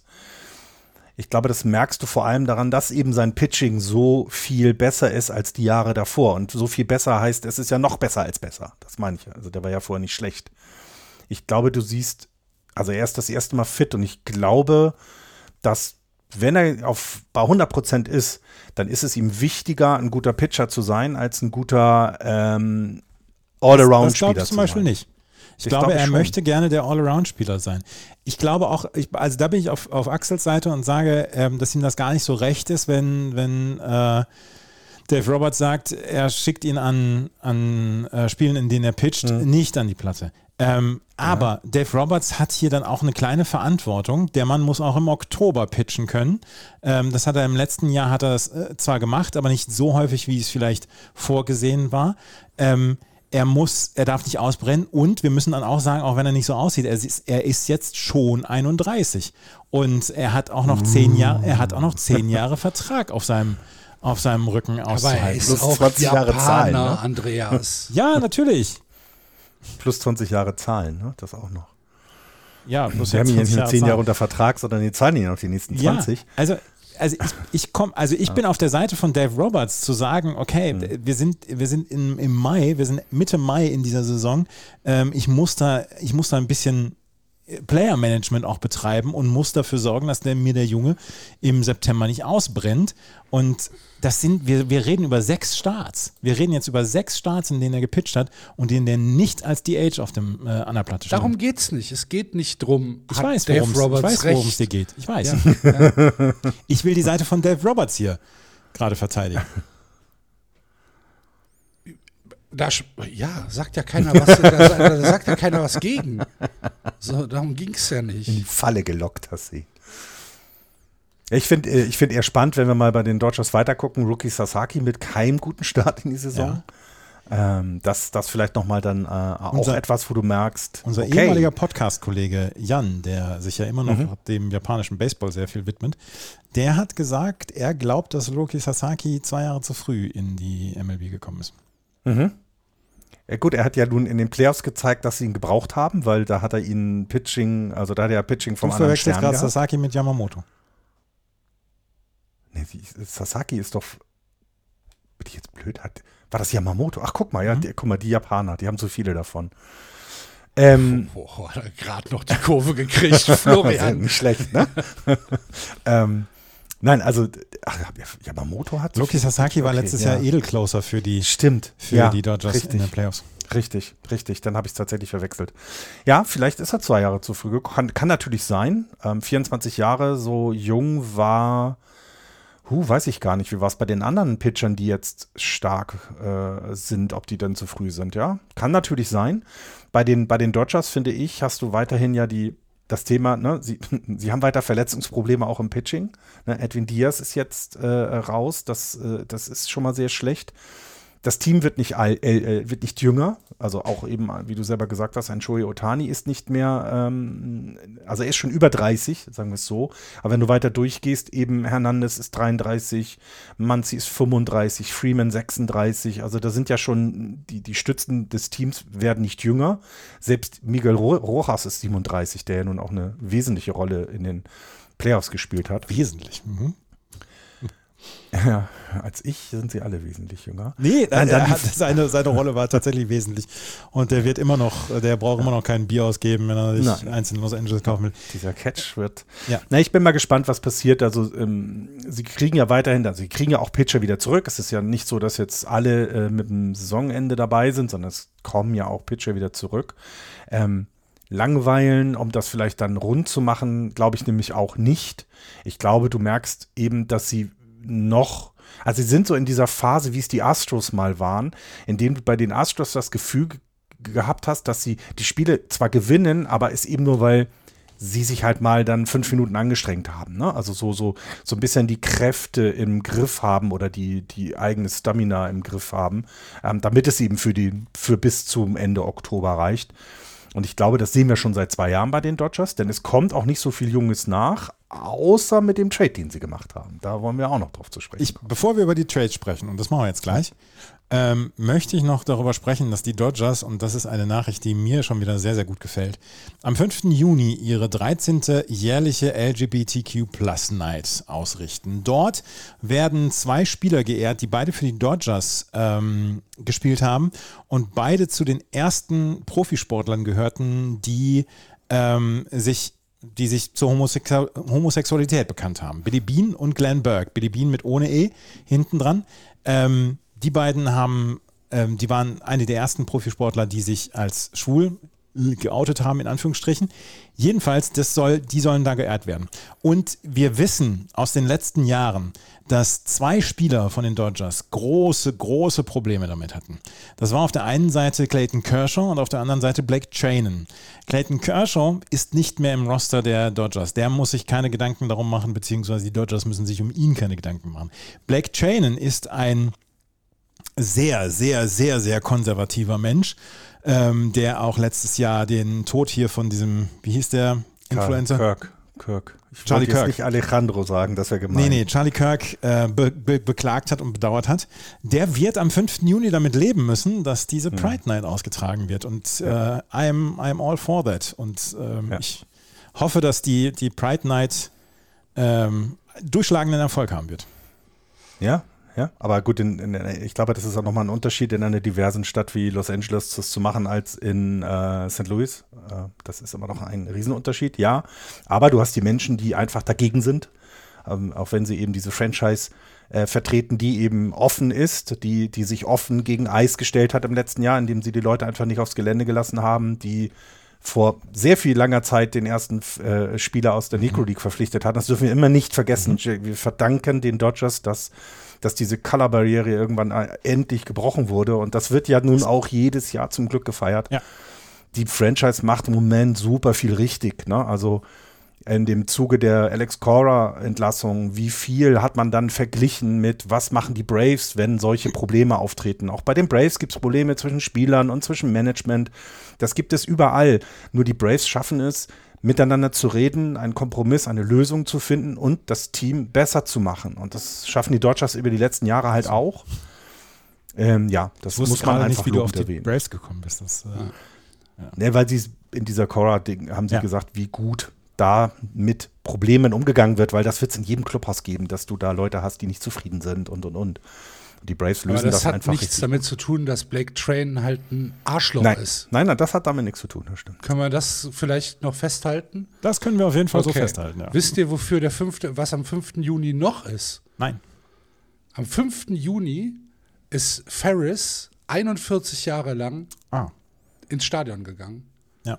Ich glaube, das merkst du vor allem daran, dass eben sein Pitching so viel besser ist als die Jahre davor. Und so viel besser heißt, es ist ja noch besser als besser. Das meine ich. Also der war ja vorher nicht schlecht. Ich glaube, du siehst, also er ist das erste Mal fit und ich glaube, dass wenn er auf bei hundert Prozent ist, dann ist es ihm wichtiger, ein guter Pitcher zu sein, als ein guter ähm, Das All-Around-Spieler glaube ich zu zum Beispiel sein. nicht. Ich, Ich glaube, glaube er schon. möchte gerne der All-Around-Spieler sein. Ich glaube auch, ich, also da bin ich auf, auf Axels Seite und sage, ähm, dass ihm das gar nicht so recht ist, wenn, wenn äh, Dave Roberts sagt, er schickt ihn an, an äh, Spielen, in denen er pitcht, Mhm. nicht an die Platte. Ähm, aber Dave Roberts hat hier dann auch eine kleine Verantwortung. Der Mann muss auch im Oktober pitchen können. Ähm, das hat er im letzten Jahr hat er das äh, zwar gemacht, aber nicht so häufig, wie es vielleicht vorgesehen war. Ähm, er muss, er darf nicht ausbrennen und wir müssen dann auch sagen, auch wenn er nicht so aussieht, er ist, er ist jetzt schon einunddreißig und er hat auch noch zehn Jahre, er hat auch noch zehn Jahre Vertrag auf seinem, auf seinem Rücken aber er auszuhalten. ist Plus auch zwanzig Jahre Japaner, Zahlen, ne? Andreas. Ja, natürlich. Plus zwanzig Jahre zahlen, ne? Das auch noch. Ja, bloß Wir haben ihn jetzt jetzt nicht nur zehn Zeit. Jahre unter Vertrag, sondern die zahlen ihn noch die nächsten zwanzig. Ja, also, also ich, ich komm, also ich bin auf der Seite von Dave Roberts zu sagen, okay, Mhm. wir sind, wir sind im, im Mai, wir sind Mitte Mai in dieser Saison. Ähm, ich muss da, ich muss da ein bisschen Player-Management auch betreiben und muss dafür sorgen, dass der, mir der Junge im September nicht ausbrennt. Und das sind, wir, wir reden über sechs Starts. Wir reden jetzt über sechs Starts, in denen er gepitcht hat und in denen er nicht als D H auf dem, äh, an der Platte stand. Darum geht's nicht. Es geht nicht drum, Ich hat weiß, Dave worum es- ich Roberts weiß, worum es recht. dir geht. Ich weiß. Ja. Ich will die Seite von Dave Roberts hier gerade verteidigen. Da, sch- ja, sagt ja keiner was, da, da sagt ja keiner was gegen. So, darum ging's ja In die nicht. Falle gelockt hast sie. Ich finde äh, ich find eher spannend, wenn wir mal bei den Dodgers weitergucken. Rookie Sasaki mit keinem guten Start in die Saison. Ähm, das, das vielleicht nochmal dann äh, auch Unser- etwas, wo du merkst, Unser okay, ehemaliger Podcast-Kollege Jan, der sich ja immer noch Mhm. dem japanischen Baseball sehr viel widmet, der hat gesagt, er glaubt, dass Rookie Sasaki zwei Jahre zu früh in die M L B gekommen ist. Ja, gut, er hat ja nun in den Playoffs gezeigt, dass sie ihn gebraucht haben, weil da hat er ihn Pitching, also da hat er Pitching vom Du anderen verwechselst Stern gerade gehabt. Sasaki mit Yamamoto. Nee, wie, Sasaki ist doch, bin ich jetzt blöd, hat, war das Yamamoto? Ach, guck mal, ja, die, guck mal, die Japaner, die haben so viele davon. Ähm, Boah, hat er gerade noch die Kurve gekriegt, Sehr Florian. nicht schlecht, ne? ähm, nein, also, ach, Yamamoto hat so Loki viel- Sasaki war okay, letztes ja. Jahr Edelcloser für die, Stimmt. für ja, die Dodgers richtig, in den Playoffs. Richtig, richtig. Dann habe ich es tatsächlich verwechselt. Ja, vielleicht ist er zwei Jahre zu früh gekommen. Kann, kann natürlich sein. Ähm, vierundzwanzig Jahre, so jung war, huh, weiß ich gar nicht, wie war es bei den anderen Pitchern, die jetzt stark äh, sind, ob die dann zu früh sind, ja? Kann natürlich sein. Bei den, bei den Dodgers, finde ich, hast du weiterhin ja die, das Thema, ne, sie, sie haben weiter Verletzungsprobleme auch im Pitching. Ne, Edwin Diaz ist jetzt äh, raus, das, äh, das ist schon mal sehr schlecht. das Team wird nicht, all, äh, wird nicht jünger, also auch eben, wie du selber gesagt hast, ein Shohei Ohtani ist nicht mehr, ähm, also er ist schon über dreißig, sagen wir es so, aber wenn du weiter durchgehst, eben Hernandez ist dreiunddreißig, Muncy ist fünfunddreißig, Freeman sechsunddreißig, also da sind ja schon, die, die Stützen des Teams werden nicht jünger, selbst Miguel Rojas ist siebenunddreißig, der ja nun auch eine wesentliche Rolle in den Playoffs gespielt hat. Wesentlich. Mhm. Ja, als ich sind sie alle wesentlich jünger. Nee, Nein, er dann hat, seine, seine Rolle war tatsächlich wesentlich. Und der wird immer noch, der braucht immer noch kein Bier ausgeben, wenn er sich eins in Los Angeles kaufen will. Dieser Catch wird. Ja. Na, ich bin mal gespannt, was passiert. Also, ähm, sie kriegen ja weiterhin, also sie kriegen ja auch Pitcher wieder zurück. Es ist ja nicht so, dass jetzt alle äh, mit dem Saisonende dabei sind, sondern es kommen ja auch Pitcher wieder zurück. Ähm, Langweilen, um das vielleicht dann rund zu machen, glaube ich nämlich auch nicht. Ich glaube, du merkst eben, dass sie noch, also sie sind so in dieser Phase, wie es die Astros mal waren, in dem du bei den Astros das Gefühl g- gehabt hast, dass sie die Spiele zwar gewinnen, aber es eben nur, weil sie sich halt mal dann fünf Minuten angestrengt haben, ne? Also so, so, so ein bisschen die Kräfte im Griff haben oder die, die eigene Stamina im Griff haben, ähm, damit es eben für die, für bis zum Ende Oktober reicht. Und ich glaube, das sehen wir schon seit zwei Jahren bei den Dodgers, denn es kommt auch nicht so viel Junges nach, außer mit dem Trade, den sie gemacht haben. Da wollen wir auch noch drauf zu sprechen Ich, kommen. bevor wir über die Trades sprechen, und das machen wir jetzt gleich, ähm, möchte ich noch darüber sprechen, dass die Dodgers, und das ist eine Nachricht, die mir schon wieder sehr, sehr gut gefällt, am fünften Juni ihre dreizehnte jährliche L G B T Q Plus Night ausrichten. Dort werden zwei Spieler geehrt, die beide für die Dodgers ähm, gespielt haben und beide zu den ersten Profisportlern gehörten, die ähm, sich die sich zur Homosexu- Homosexualität bekannt haben. Billy Beane und Glenn Burke. Billy Beane mit ohne E hinten dran. Ähm, die beiden haben, ähm, die waren eine der ersten Profisportler, die sich als schwul geoutet haben, in Anführungsstrichen. Jedenfalls, das soll, die sollen da geehrt werden. Und wir wissen aus den letzten Jahren, dass zwei Spieler von den Dodgers große, große Probleme damit hatten. Das war auf der einen Seite Clayton Kershaw und auf der anderen Seite Blake Treinen. Clayton Kershaw ist nicht mehr im Roster der Dodgers. Der muss sich keine Gedanken darum machen, beziehungsweise die Dodgers müssen sich um ihn keine Gedanken machen. Blake Treinen ist ein sehr, sehr, sehr, sehr konservativer Mensch, ähm, der auch letztes Jahr den Tod hier von diesem, wie hieß der Influencer? Kirk. Kirk. Ich Charlie wollte jetzt Kirk. nicht Alejandro sagen, das wäre gemein. Nee, nee, Charlie Kirk äh, be- be- beklagt hat und bedauert hat. Der wird am fünften Juni damit leben müssen, dass diese Pride Night ausgetragen wird. Und Ja. äh, I'm, I'm all for that. Und ähm, Ja. ich hoffe, dass die, die Pride Night ähm, durchschlagenden Erfolg haben wird. Ja, ja. Aber gut, in, in, ich glaube, das ist auch nochmal ein Unterschied, in einer diversen Stadt wie Los Angeles das zu machen, als in äh, Sankt Louis. Äh, das ist immer noch ein Riesenunterschied, ja. Aber du hast die Menschen, die einfach dagegen sind, ähm, auch wenn sie eben diese Franchise äh, vertreten, die eben offen ist, die, die sich offen gegen Eis gestellt hat im letzten Jahr, indem sie die Leute einfach nicht aufs Gelände gelassen haben, die vor sehr viel langer Zeit den ersten äh, Spieler aus der Negro League verpflichtet hat. Das dürfen wir immer nicht vergessen. Mhm. Wir verdanken den Dodgers, dass, dass diese Color-Barriere irgendwann endlich gebrochen wurde. Und das wird ja nun auch jedes Jahr zum Glück gefeiert. Ja. Die Franchise macht im Moment super viel richtig, ne? Also in dem Zuge der Alex Cora-Entlassung, wie viel hat man dann verglichen mit, was machen die Braves, wenn solche Probleme auftreten? Auch bei den Braves gibt es Probleme zwischen Spielern und zwischen Management. Das gibt es überall. Nur die Braves schaffen es, miteinander zu reden, einen Kompromiss, eine Lösung zu finden und das Team besser zu machen. Und das schaffen die Dodgers über die letzten Jahre halt auch. Ähm, ja, das muss man einfach nicht, wie du auf die erwähnen. Braves gekommen bist. Das, äh, ja. Ja, weil sie in dieser Cora-Ding haben sie Ja. gesagt, wie gut da mit Problemen umgegangen wird, weil das wird es in jedem Clubhaus geben, dass du da Leute hast, die nicht zufrieden sind und und und. Die Braves lösen Aber das, das, hat einfach nichts richtig. damit zu tun, dass Blake Treinen halt ein Arschloch Nein. ist. nein, nein, das hat damit nichts zu tun, das stimmt. Können wir das vielleicht noch festhalten? das können wir auf jeden Fall so Okay. festhalten. Ja. Wisst ihr, wofür der fünfte, was am fünften Juni noch ist? Nein. Am fünften Juni ist Ferris einundvierzig Jahre lang Ah, ins Stadion gegangen. ja.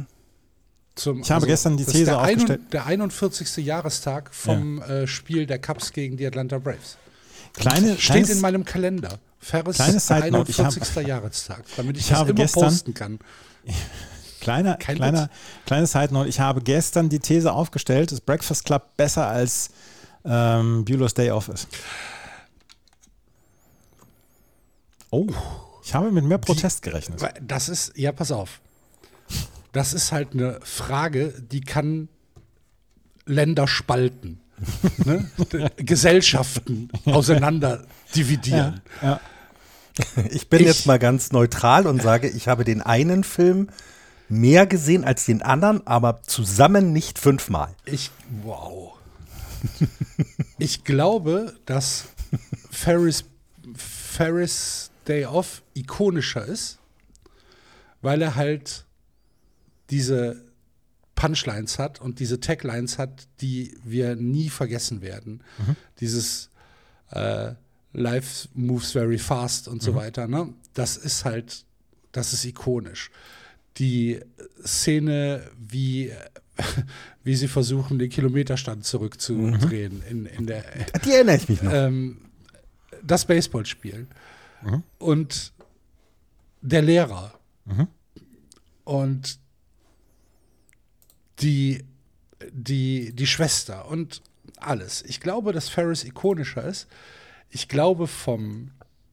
Zum, Ich habe gestern die das ist These der ein- aufgestellt. Der einundvierzigste Jahrestag vom äh, Spiel der Cubs gegen die Atlanta Braves. Kleine, Steht kleines, in meinem Kalender. Ferris Kleine Side Note, ich hab- einundvierzigster Jahrestag, damit ich, ich das habe immer gestern- posten kann. Kleiner, Kein kleiner, Witz. kleine Side Note. Ich habe gestern die These aufgestellt, dass Breakfast Club besser als ähm, Bueller's Day Off ist. Oh, ich habe mit mehr Protest gerechnet. Weil Das ist, ja, pass auf. Das ist halt eine Frage, die kann Länder spalten, ne? Gesellschaften auseinander dividieren. Ja. Ich bin Ich- jetzt mal ganz neutral und sage, ich habe den einen Film mehr gesehen als den anderen, aber zusammen nicht fünfmal. Ich, wow. Ich glaube, dass Ferris, Ferris Day Off ikonischer ist, weil er halt diese Punchlines hat und diese Taglines hat, die wir nie vergessen werden. Mhm. Dieses äh, Life moves very fast und so Mhm. weiter. Ne? Das ist halt, das ist ikonisch. Die Szene, wie, wie sie versuchen, den Kilometerstand zurückzudrehen in, in der Die erinnere ich mich noch. ähm, das Baseballspiel Mhm. und der Lehrer Mhm. und die, die, die Schwester und alles. Ich glaube, dass Ferris ikonischer ist. Ich glaube, vom,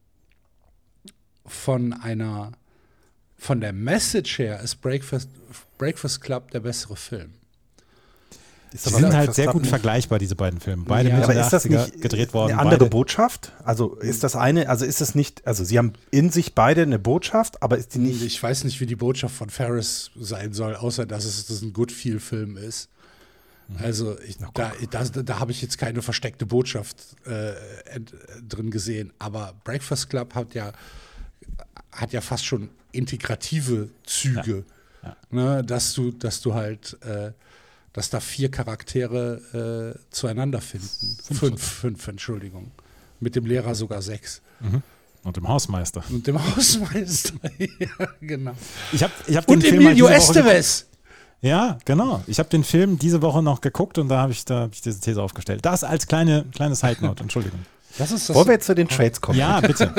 von einer von der Message her ist Breakfast, Breakfast Club der bessere Film. Ist Die aber sind Breakfast halt sehr Club gut nicht- vergleichandere, diese beiden Filme. Beide Ja, Mitte Aber der ist das achtziger nicht gedreht worden. eine andere beide. Botschaft? Also ist das eine, also ist das nicht, also sie haben in sich beide eine Botschaft, aber ist die nicht, Ich weiß nicht, wie die Botschaft von Ferris sein soll, außer dass es dass es ein Good-Feel-Film ist. Also ich, da, da, da habe ich jetzt keine versteckte Botschaft äh, ent, drin gesehen. Aber Breakfast Club hat ja, hat ja fast schon integrative Züge. Ja. Ja. Ne, dass du, dass du halt, äh, dass da vier Charaktere äh, zueinander finden. Fünf, fünf, fünf, Entschuldigung. Mit dem Lehrer sogar sechs. Und dem Hausmeister. Und dem Hausmeister. Ja, genau. Ich habe ich hab den Und Film halt Emilio diese Woche geguckt. Estevez. Ja, genau. Ich habe den Film diese Woche noch geguckt und da habe ich, da hab ich diese These aufgestellt. Das als kleine, kleine Side-Note, Entschuldigung. Das ist das. Wollen wir jetzt zu den Trades kommen? Ja, bitte.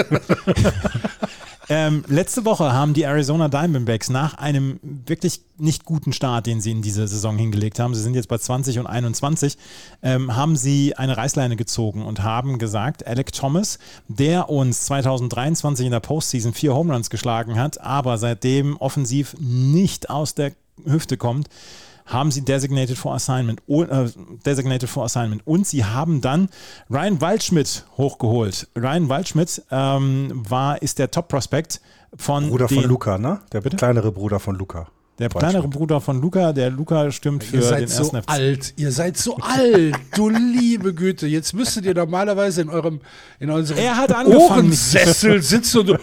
ähm, letzte Woche haben die Arizona Diamondbacks nach einem wirklich nicht guten Start, den sie in diese Saison hingelegt haben, sie sind jetzt bei zwanzig und einundzwanzig, ähm, haben sie eine Reißleine gezogen und haben gesagt, Alec Thomas, der uns zwanzig dreiundzwanzig in der Postseason vier Home Runs geschlagen hat, aber seitdem offensiv nicht aus der Hüfte kommt, haben sie Designated for Assignment, äh, Designated for Assignment und sie haben dann Ryan Waldschmidt hochgeholt. Ryan Waldschmidt ähm, war, ist der Top-Prospect von Bruder den, von Luca, ne? Der Bitte? kleinere Bruder von Luca. der kleinere Bruder von Luca. Der Luca stürmt für Ihr den seid so ersten F C. alt, ihr seid so alt, du liebe Güte. Jetzt müsstet ihr normalerweise in eurem in unserem Er hat angefangen, mich zu- Ohrensessel sitzen und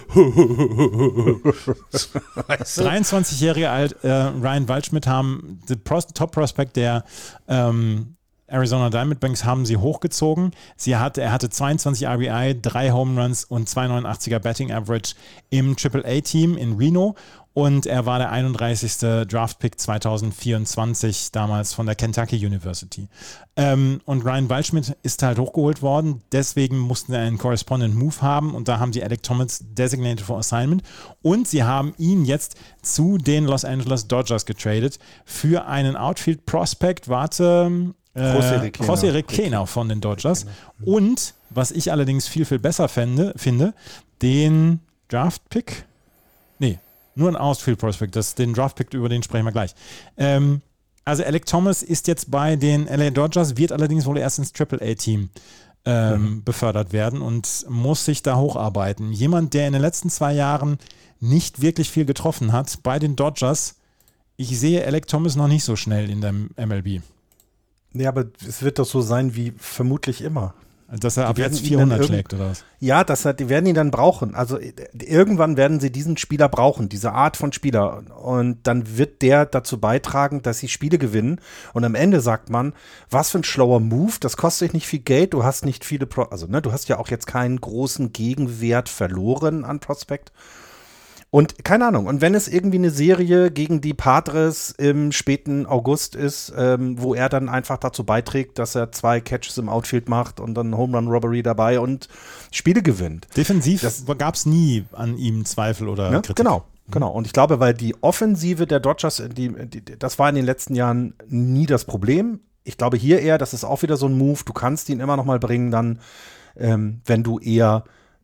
so. Weißt du? dreiundzwanzigjährige alt, äh, Ryan Waldschmidt haben den Pros- Top-Prospect der ähm, Arizona Diamondbacks haben sie hochgezogen. Sie hatte, er hatte zweiundzwanzig R B I, drei Home Runs und zwei Komma neunundachtziger Batting Average im Triple A Team in Reno. Und er war der einunddreißigste Draftpick zwanzig vierundzwanzig, damals von der Kentucky University. Ähm, und Ryan Waldschmidt ist halt hochgeholt worden, deswegen mussten sie einen Correspondent Move haben und da haben sie Alec Thomas designated for assignment und sie haben ihn jetzt zu den Los Angeles Dodgers getradet für einen Outfield Prospect, warte, äh, José Requena. José Requena von den Dodgers. Und, was ich allerdings viel, viel besser fände, finde, den Draftpick, nee, nur ein Outfield Prospect, das, den Draftpick, über den sprechen wir gleich. Ähm, also Alec Thomas ist jetzt bei den L A Dodgers, wird allerdings wohl erst ins Triple A Team ähm, mhm. befördert werden und muss sich da hocharbeiten. Jemand, der in den letzten zwei Jahren nicht wirklich viel getroffen hat bei den Dodgers, ich sehe Alec Thomas noch nicht so schnell in der M L B. Ja, aber es wird doch so sein wie vermutlich immer. Dass er ab werden jetzt ihn vierhundert dann schlägt oder was? Ja, das, die werden ihn dann brauchen. Also äh, irgendwann werden sie diesen Spieler brauchen, diese Art von Spieler. Und dann wird der dazu beitragen, dass sie Spiele gewinnen. Und am Ende sagt man, was für ein schlauer Move, das kostet dich nicht viel Geld, du hast nicht viele, Pro- also ne, du hast ja auch jetzt keinen großen Gegenwert verloren an Prospect. Und keine Ahnung, und wenn es irgendwie eine Serie gegen die Padres im späten August ist, ähm, wo er dann einfach dazu beiträgt, dass er zwei Catches im Outfield macht und dann Home Run Robbery dabei und Spiele gewinnt. Defensiv Das- gab es nie an ihm Zweifel oder Ne? Kritik. Genau, genau. Und ich glaube, weil die Offensive der Dodgers, die, die, das war in den letzten Jahren nie das Problem. Ich glaube hier eher, das ist auch wieder so ein Move, du kannst ihn immer noch mal bringen dann, ähm, wenn du eher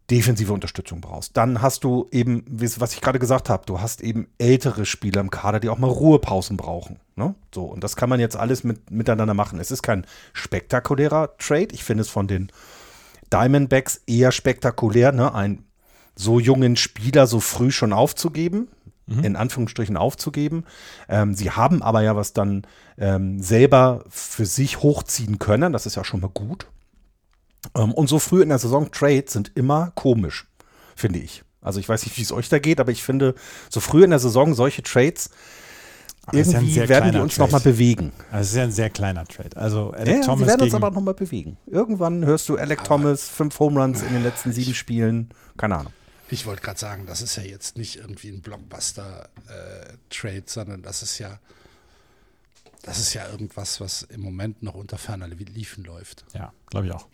defensive Unterstützung brauchst. Dann hast du eben, was ich gerade gesagt habe, du hast eben ältere Spieler im Kader, die auch mal Ruhepausen brauchen. Ne? So, und das kann man jetzt alles mit, miteinander machen. Es ist kein spektakulärer Trade. Ich finde es von den Diamondbacks eher spektakulär, ne? einen so jungen Spieler so früh schon aufzugeben, mhm. in Anführungsstrichen aufzugeben. Ähm, sie haben aber ja was dann ähm, selber für sich hochziehen können. Das ist ja schon mal gut. Und so früh in der Saison Trades sind immer komisch, finde ich. Also ich weiß nicht, wie es euch da geht, aber ich finde, so früh in der Saison solche Trades, aber irgendwie ja werden die uns nochmal bewegen. Also es ist ja ein sehr kleiner Trade. Also Alec ja, Thomas sie werden gegen uns aber nochmal bewegen. Irgendwann hörst du Alec aber Thomas, fünf Home Runs in den letzten sieben Spielen, keine Ahnung. Ich wollte gerade sagen, das ist ja jetzt nicht irgendwie ein Blockbuster-Trade, äh, sondern das ist ja das ist ja irgendwas, was im Moment noch unter ferner Liefen läuft. Ja, glaube ich auch.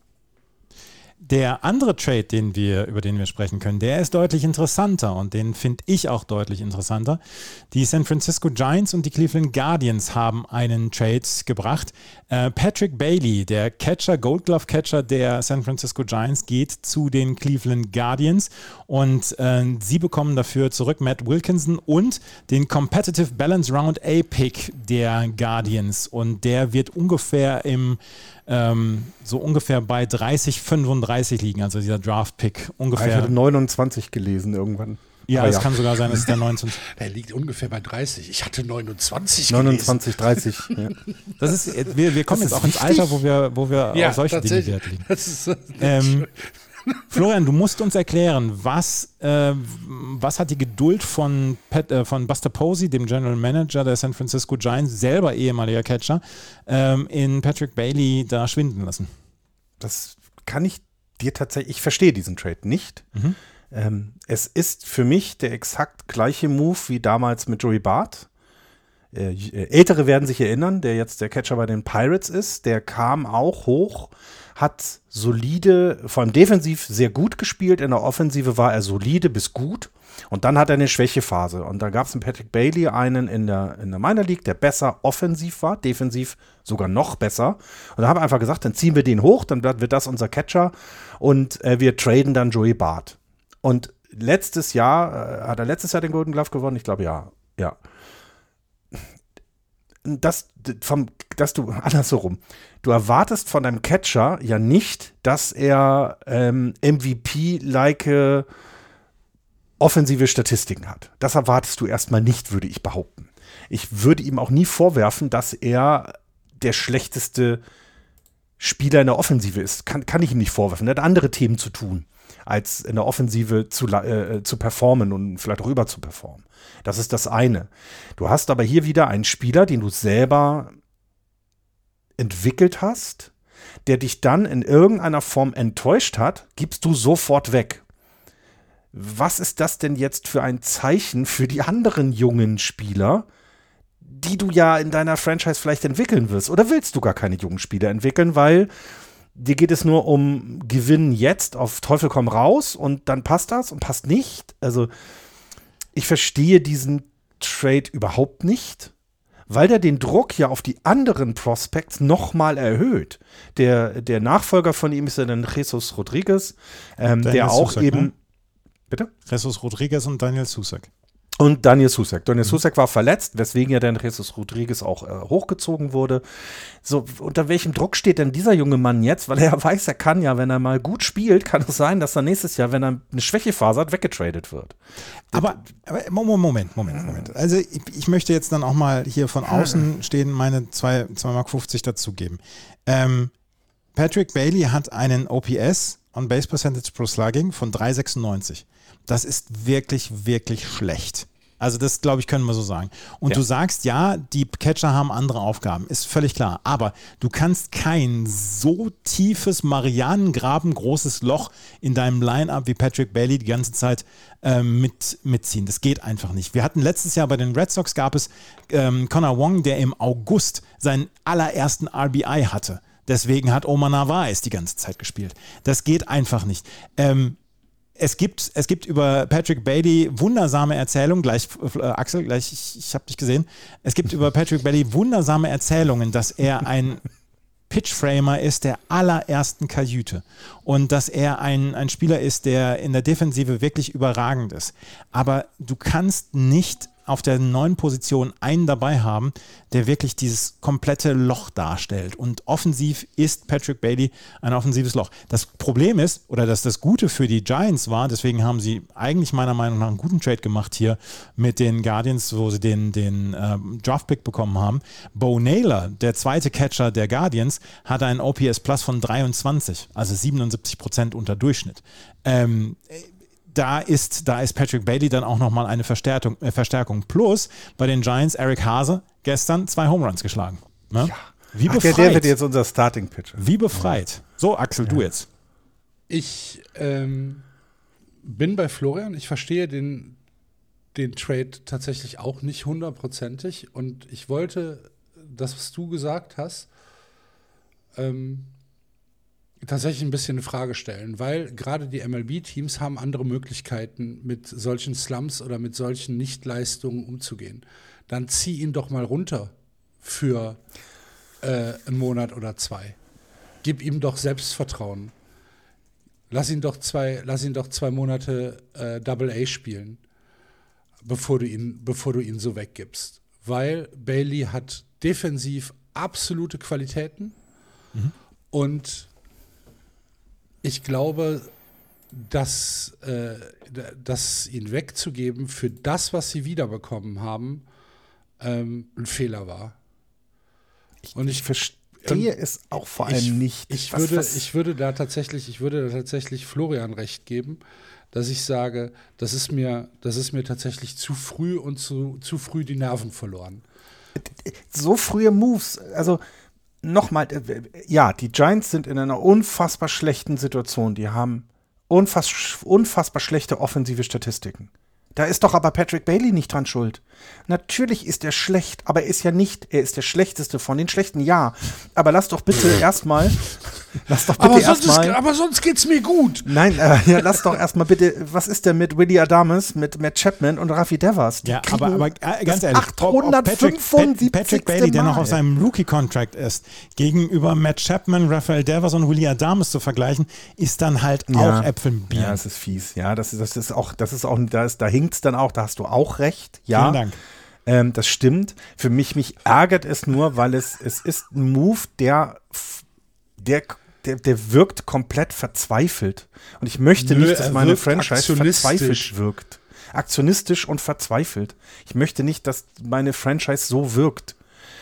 Der andere Trade, den wir, über den wir sprechen können, der ist deutlich interessanter und den finde ich auch deutlich interessanter. Die San Francisco Giants und die Cleveland Guardians haben einen Trade gebracht. Äh, Patrick Bailey, der Catcher, Gold Glove Catcher der San Francisco Giants, geht zu den Cleveland Guardians und äh, sie bekommen dafür zurück Matt Wilkinson und den Competitive Balance Round A Pick der Guardians und der wird ungefähr im Ähm, so ungefähr bei dreißig, fünfunddreißig liegen, also dieser Draft-Pick ungefähr. Ich hatte neunundzwanzig gelesen irgendwann. Ja, es ja. kann sogar sein, dass es der neunzehnte. Der liegt ungefähr bei dreißig. Ich hatte neunundzwanzig neunundzwanzig, dreißig. Ja. Das ist, wir, wir kommen das jetzt auch ins Alter, wo wir, wo wir ja, auf solche Dinge Wert legen. Das ist, das ähm, Florian, du musst uns erklären, was, äh, was hat die Geduld von, Pat, äh, von Buster Posey, dem General Manager der San Francisco Giants, selber ehemaliger Catcher, ähm, in Patrick Bailey da schwinden lassen? Das kann ich dir tatsächlich, ich verstehe diesen Trade nicht. Mhm. Ähm, es ist für mich der exakt gleiche Move wie damals mit Joey Bart. Äh, Ältere werden sich erinnern, der jetzt der Catcher bei den Pirates ist, der kam auch hoch, hat solide, vor allem defensiv sehr gut gespielt, in der Offensive war er solide bis gut und dann hat er eine Schwächephase und da gab es einen Patrick Bailey, einen in der, in der Minor League, der besser offensiv war, defensiv sogar noch besser und da haben wir einfach gesagt, dann ziehen wir den hoch, dann wird das unser Catcher und äh, wir traden dann Joey Bart und letztes Jahr, äh, hat er letztes Jahr den Golden Glove gewonnen? Ich glaube ja, ja. Das, vom, dass du, andersherum, du erwartest von deinem Catcher ja nicht, dass er ähm, M V P-like offensive Statistiken hat. Das erwartest du erstmal nicht, würde ich behaupten. Ich würde ihm auch nie vorwerfen, dass er der schlechteste Spieler in der Offensive ist. Kann, kann ich ihm nicht vorwerfen. Er hat andere Themen zu tun, als in der Offensive zu, äh, zu performen und vielleicht rüber zu performen. Das ist das eine. Du hast aber hier wieder einen Spieler, den du selber entwickelt hast, der dich dann in irgendeiner Form enttäuscht hat, gibst du sofort weg. Was ist das denn jetzt für ein Zeichen für die anderen jungen Spieler, die du ja in deiner Franchise vielleicht entwickeln wirst? Oder willst du gar keine jungen Spieler entwickeln, weil dir geht es nur um Gewinnen jetzt, auf Teufel komm raus und dann passt das und passt nicht? Also ich verstehe diesen Trade überhaupt nicht, weil der den Druck ja auf die anderen Prospects nochmal erhöht. Der, der Nachfolger von ihm ist ja dann Jesus Rodriguez, ähm, der auch Susak, eben. Ne? Bitte? Jesus Rodriguez und Daniel Susak. Und Daniel Susak. Daniel mhm. Susak war verletzt, weswegen ja dann Jesus Rodriguez auch äh, hochgezogen wurde. So, unter welchem Druck steht denn dieser junge Mann jetzt? Weil er ja weiß, er kann ja, wenn er mal gut spielt, kann es sein, dass er nächstes Jahr, wenn er eine Schwächephase hat, weggetradet wird. Aber, aber Moment, Moment, Moment. Also ich, ich möchte jetzt dann auch mal hier von außen stehen, meine zwei Mark fünfzig dazugeben. Ähm, Patrick Bailey hat einen O P S, On Base Percentage Pro Slugging, von drei Komma sechsundneunzig. Das ist wirklich, wirklich schlecht. Also das, glaube ich, können wir so sagen. Und ja. du sagst, ja, die Catcher haben andere Aufgaben, ist völlig klar. Aber du kannst kein so tiefes Marianengraben großes Loch in deinem Line-Up wie Patrick Bailey die ganze Zeit ähm, mit, mitziehen. Das geht einfach nicht. Wir hatten letztes Jahr bei den Red Sox gab es ähm, Connor Wong, der im August seinen allerersten R B I hatte. Deswegen hat Omar Narvaez die ganze Zeit gespielt. Das geht einfach nicht. Ähm, Es gibt, es gibt über Patrick Bailey wundersame Erzählungen, gleich, äh, Axel, gleich, ich, ich habe dich gesehen, es gibt über Patrick Bailey wundersame Erzählungen, dass er ein Pitchframer ist der allerersten Kajüte und dass er ein, ein Spieler ist, der in der Defensive wirklich überragend ist. Aber du kannst nicht auf der neuen Position einen dabei haben, der wirklich dieses komplette Loch darstellt. Und offensiv ist Patrick Bailey ein offensives Loch. Das Problem ist, oder dass das Gute für die Giants war, deswegen haben sie eigentlich meiner Meinung nach einen guten Trade gemacht hier mit den Guardians, wo sie den, den äh, Draftpick bekommen haben. Bo Naylor, der zweite Catcher der Guardians, hatte einen O P S Plus von dreiundzwanzig, also siebenundsiebzig Prozent unter Durchschnitt. Ähm, Da ist, da ist Patrick Bailey dann auch nochmal eine Verstärkung, äh, Verstärkung. Plus bei den Giants Eric Hase gestern zwei Home Runs geschlagen. Ne? Ja. Wie Ach, befreit. der, der wird jetzt unser Starting-Pitcher. Wie befreit. So, Axel, ja. du jetzt. Ich ähm, bin bei Florian. Ich verstehe den, den Trade tatsächlich auch nicht hundertprozentig. Und ich wollte das, was du gesagt hast, ähm, tatsächlich ein bisschen eine Frage stellen, weil gerade die M L B-Teams haben andere Möglichkeiten, mit solchen Slumps oder mit solchen Nichtleistungen umzugehen. Dann zieh ihn doch mal runter für äh, einen Monat oder zwei. Gib ihm doch Selbstvertrauen. Lass ihn doch zwei, lass ihn doch zwei Monate äh, Double A spielen, bevor du ihn, bevor du ihn so weggibst. Weil Bailey hat defensiv absolute Qualitäten mhm. und ich glaube, dass, äh, dass ihn wegzugeben für das, was sie wiederbekommen haben, ähm, ein Fehler war. Und ich verstehe und es auch vor allem ich, nicht. Ich, was, würde, was? ich würde da tatsächlich, ich würde da tatsächlich Florian recht geben, dass ich sage, das ist mir, das ist mir tatsächlich zu früh und zu, zu früh die Nerven verloren. So frühe Moves, also nochmal, ja, die Giants sind in einer unfassbar schlechten Situation. Die haben unfass, unfassbar schlechte offensive Statistiken. Da ist doch aber Patrick Bailey nicht dran schuld. Natürlich ist er schlecht, aber er ist ja nicht, er ist der schlechteste von den Schlechten, ja. Aber lass doch bitte erstmal, lass doch bitte aber, sonst erstmal, ist, aber sonst geht's mir gut. Nein, äh, ja, lass doch erstmal bitte, was ist denn mit Willie Adames, mit Matt Chapman und Rafi Devers? Die ja, aber, aber äh, ganz ehrlich, achthundertfünfundsiebzig Patrick Bailey, der noch auf seinem Rookie-Contract ist, gegenüber Matt Chapman, Rafael Devers und Willie Adames zu vergleichen, ist dann halt ja, auch Äpfelbier. Ja, das ist fies. Ja, das ist, das ist auch, das ist auch, da ist, da hinkt's dann auch, da hast du auch recht. Ja. Vielen Dank. Ähm, das stimmt. Für mich, mich ärgert es nur, weil es, es ist ein Move, der, der, der, der wirkt komplett verzweifelt. Und ich möchte Nö, nicht, dass meine Franchise aktionistisch. verzweifelt wirkt. Aktionistisch und verzweifelt. Ich möchte nicht, dass meine Franchise so wirkt.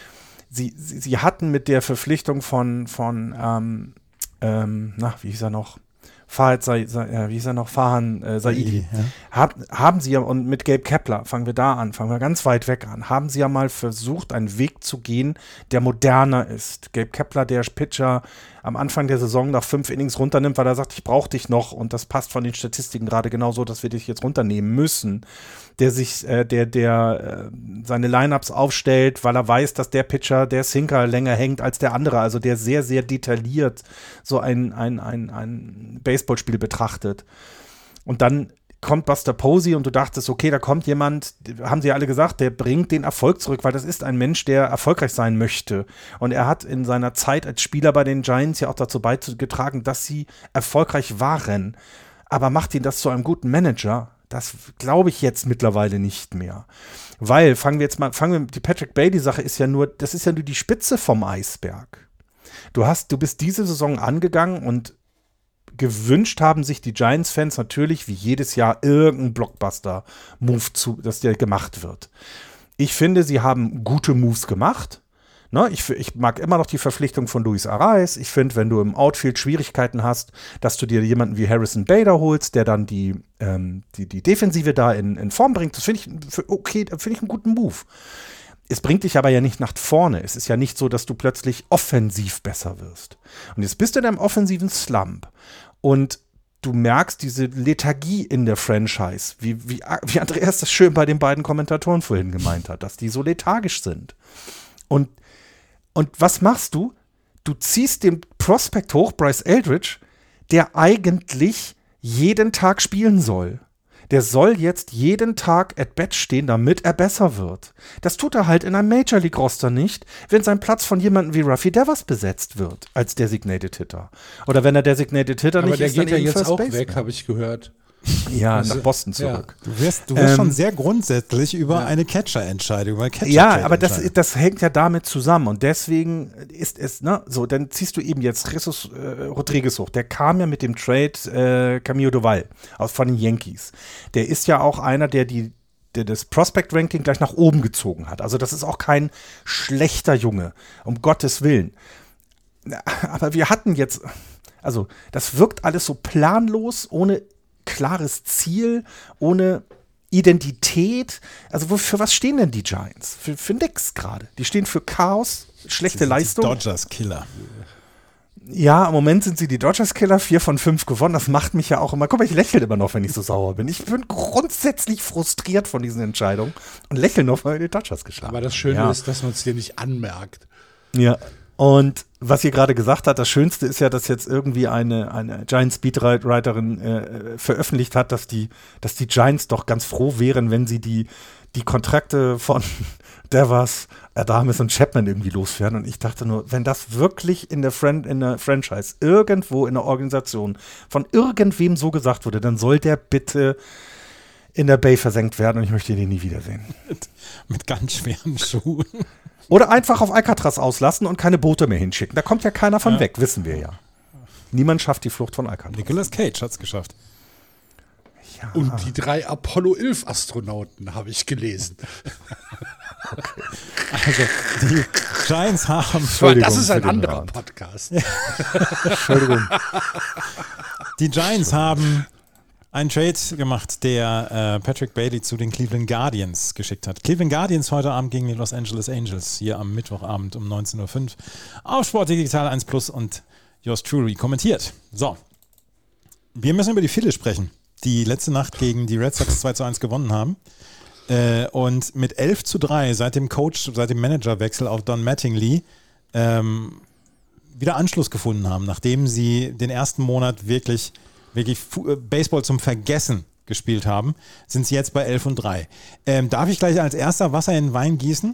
Sie, sie, sie hatten mit der Verpflichtung von, von ähm, ähm, na, wie hieß er noch? Fahad, Sa- Sa- ja, wie hieß er noch? Fahan äh, Saidi. Ja. Hab, haben sie ja, und mit Gabe Kepler, fangen wir da an, fangen wir ganz weit weg an, haben sie ja mal versucht, einen Weg zu gehen, der moderner ist. Gabe Kepler, der Pitcher am Anfang der Saison nach fünf Innings runternimmt, weil er sagt, ich brauche dich noch und das passt von den Statistiken gerade genauso, dass wir dich jetzt runternehmen müssen. Der sich, äh, der, der äh, seine Lineups aufstellt, weil er weiß, dass der Pitcher, der Sinker länger hängt als der andere, also der sehr, sehr detailliert so ein, ein, ein, ein Baseballspiel betrachtet. Und dann kommt Buster Posey und du dachtest, okay, da kommt jemand, haben sie ja alle gesagt, der bringt den Erfolg zurück, weil das ist ein Mensch, der erfolgreich sein möchte. Und er hat in seiner Zeit als Spieler bei den Giants ja auch dazu beigetragen, dass sie erfolgreich waren. Aber macht ihn das zu einem guten Manager? Das glaube ich jetzt mittlerweile nicht mehr. Weil, fangen wir jetzt mal, fangen wir, die Patrick Bailey-Sache ist ja nur, das ist ja nur die Spitze vom Eisberg. Du hast, du bist diese Saison angegangen und gewünscht haben sich die Giants-Fans natürlich wie jedes Jahr irgendein Blockbuster-Move zu, dass der gemacht wird. Ich finde, sie haben gute Moves gemacht. Ne, ich, ich mag immer noch die Verpflichtung von Luis Arraez. Ich finde, wenn du im Outfield Schwierigkeiten hast, dass du dir jemanden wie Harrison Bader holst, der dann die, ähm, die, die Defensive da in, in Form bringt, das finde ich, okay, finde ich einen guten Move. Es bringt dich aber ja nicht nach vorne. Es ist ja nicht so, dass du plötzlich offensiv besser wirst. Und jetzt bist du in einem offensiven Slump. Und du merkst diese Lethargie in der Franchise, wie, wie, wie Andreas das schön bei den beiden Kommentatoren vorhin gemeint hat, dass die so lethargisch sind. Und, und was machst du? Du ziehst den Prospect hoch, Bryce Eldridge, der eigentlich jeden Tag spielen soll. Der soll jetzt jeden Tag at bat stehen, damit er besser wird. Das tut er halt in einem Major League Roster nicht, wenn sein Platz von jemandem wie Rafi Devers besetzt wird als Designated Hitter. Oder wenn er Designated Hitter Aber nicht der ist, dann geht ja eben jetzt First auch Baseman. weg, habe ich gehört. Ja, Also, nach Boston zurück. Du wirst, du wirst Ähm, schon sehr grundsätzlich über eine Catcher-Entscheidung. Weil Catcher Ja, aber das, das hängt ja damit zusammen und deswegen ist es, ne, so, dann ziehst du eben jetzt Jesus äh, Rodriguez hoch. Der kam ja mit dem Trade äh, Camilo Doval aus, von den Yankees. Der ist ja auch einer, der die der das Prospect-Ranking gleich nach oben gezogen hat. Also das ist auch kein schlechter Junge, um Gottes Willen. Aber wir hatten jetzt, also das wirkt alles so planlos, ohne klares Ziel, ohne Identität. Also wo, für was stehen denn die Giants? Für, für nix gerade. Die stehen für Chaos, schlechte Leistung. Dodgers-Killer. Ja, im Moment sind sie die Dodgers-Killer, vier von fünf gewonnen. Das macht mich ja auch immer, guck mal, ich lächle immer noch, wenn ich so sauer bin. Ich bin grundsätzlich frustriert von diesen Entscheidungen und lächle noch, weil wir die Dodgers geschlagen haben. Aber das Schöne Ja. ist, dass man es dir nicht anmerkt. Ja. Und was ihr gerade gesagt habt, das Schönste ist ja, dass jetzt irgendwie eine, eine Giants-Speedwriterin äh, veröffentlicht hat, dass die, dass die Giants doch ganz froh wären, wenn sie die, die Kontrakte von Devers, Adames und Chapman irgendwie loswerden. Und ich dachte nur, wenn das wirklich in der, Fran- in der Franchise irgendwo in der Organisation von irgendwem so gesagt wurde, dann soll der bitte in der Bay versenkt werden und ich möchte den nie wiedersehen. Mit, mit ganz schweren Schuhen. Oder einfach auf Alcatraz auslassen und keine Boote mehr hinschicken. Da kommt ja keiner von Ja. weg, wissen wir ja. Niemand schafft die Flucht von Alcatraz. Nicolas Cage hat es geschafft. Ja. Und die drei Apollo elf Astronauten habe ich gelesen. Also, die Giants haben. Aber Entschuldigung das ist für ein den anderer Rat. Podcast. Entschuldigung. Die Giants haben einen Trade gemacht, der äh, Patrick Bailey zu den Cleveland Guardians geschickt hat. Cleveland Guardians heute Abend gegen die Los Angeles Angels, hier am Mittwochabend um neunzehn Uhr fünf auf Sport Digital eins Plus und yours truly kommentiert. So, wir müssen über die Phillies sprechen, die letzte Nacht gegen die Red Sox zwei zu eins gewonnen haben. Äh, und mit elf zu drei seit dem Coach, seit dem Managerwechsel auf Don Mattingly ähm, wieder Anschluss gefunden haben, nachdem sie den ersten Monat wirklich, wirklich Fu- Baseball zum Vergessen gespielt haben, sind sie jetzt bei elf und drei. Ähm, darf ich gleich als erster Wasser in den Wein gießen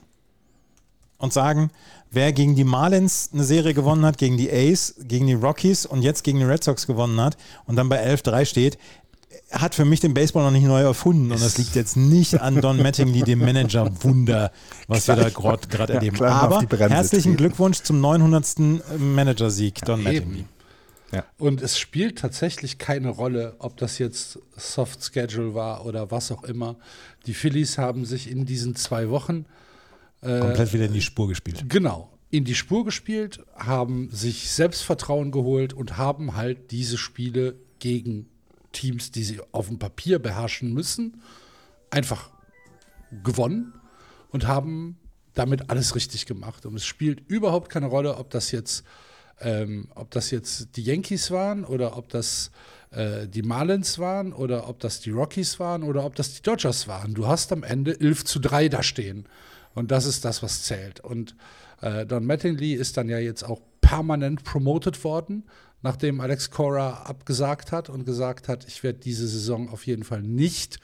und sagen, wer gegen die Marlins eine Serie gewonnen hat, gegen die A's, gegen die Rockies und jetzt gegen die Red Sox gewonnen hat und dann bei elf drei steht, hat für mich den Baseball noch nicht neu erfunden und das liegt jetzt nicht an Don Mattingly, dem Manager-Wunder, was wir da gerade Ja, erleben. klar, auf Aber die Bremse herzlichen treten. Glückwunsch zum neunhundertsten Managersieg, Don Mattingly. Und es spielt tatsächlich keine Rolle, ob das jetzt Soft Schedule war oder was auch immer. Die Phillies haben sich in diesen zwei Wochen Komplett wieder in die Spur gespielt. genau in die Spur gespielt, haben sich Selbstvertrauen geholt und haben halt diese Spiele gegen Teams, die sie auf dem Papier beherrschen müssen, einfach gewonnen und haben damit alles richtig gemacht. Und es spielt überhaupt keine Rolle, ob das jetzt, ähm, ob das jetzt die Yankees waren oder ob das äh, die Marlins waren oder ob das die Rockies waren oder ob das die Dodgers waren. Du hast am Ende elf zu drei da stehen. Und das ist das, was zählt. Und äh, Don Mattingly ist dann ja jetzt auch permanent promoted worden, nachdem Alex Cora abgesagt hat und gesagt hat, ich werde diese Saison auf jeden Fall nicht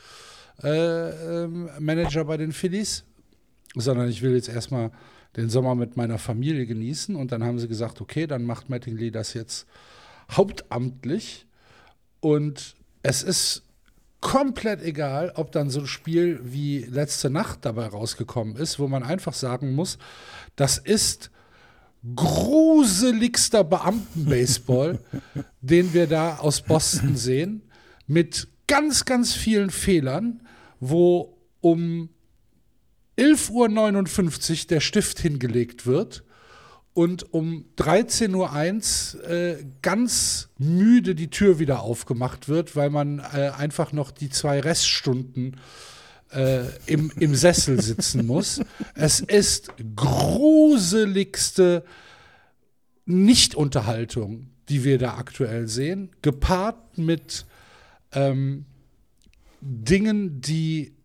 äh, ähm, Manager bei den Phillies, sondern ich will jetzt erstmal den Sommer mit meiner Familie genießen. Und dann haben sie gesagt, okay, dann macht Mattingly das jetzt hauptamtlich. Und es ist komplett egal, ob dann so ein Spiel wie letzte Nacht dabei rausgekommen ist, wo man einfach sagen muss, das ist gruseligster Beamtenbaseball, den wir da aus Boston sehen, mit ganz, ganz vielen Fehlern, wo um elf Uhr neunundfünfzig der Stift hingelegt wird und um dreizehn Uhr eins äh, ganz müde die Tür wieder aufgemacht wird, weil man äh, einfach noch die zwei Reststunden äh, im, im Sessel sitzen muss. Es ist gruseligste Nicht-Unterhaltung, die wir da aktuell sehen, gepaart mit ähm, Dingen, die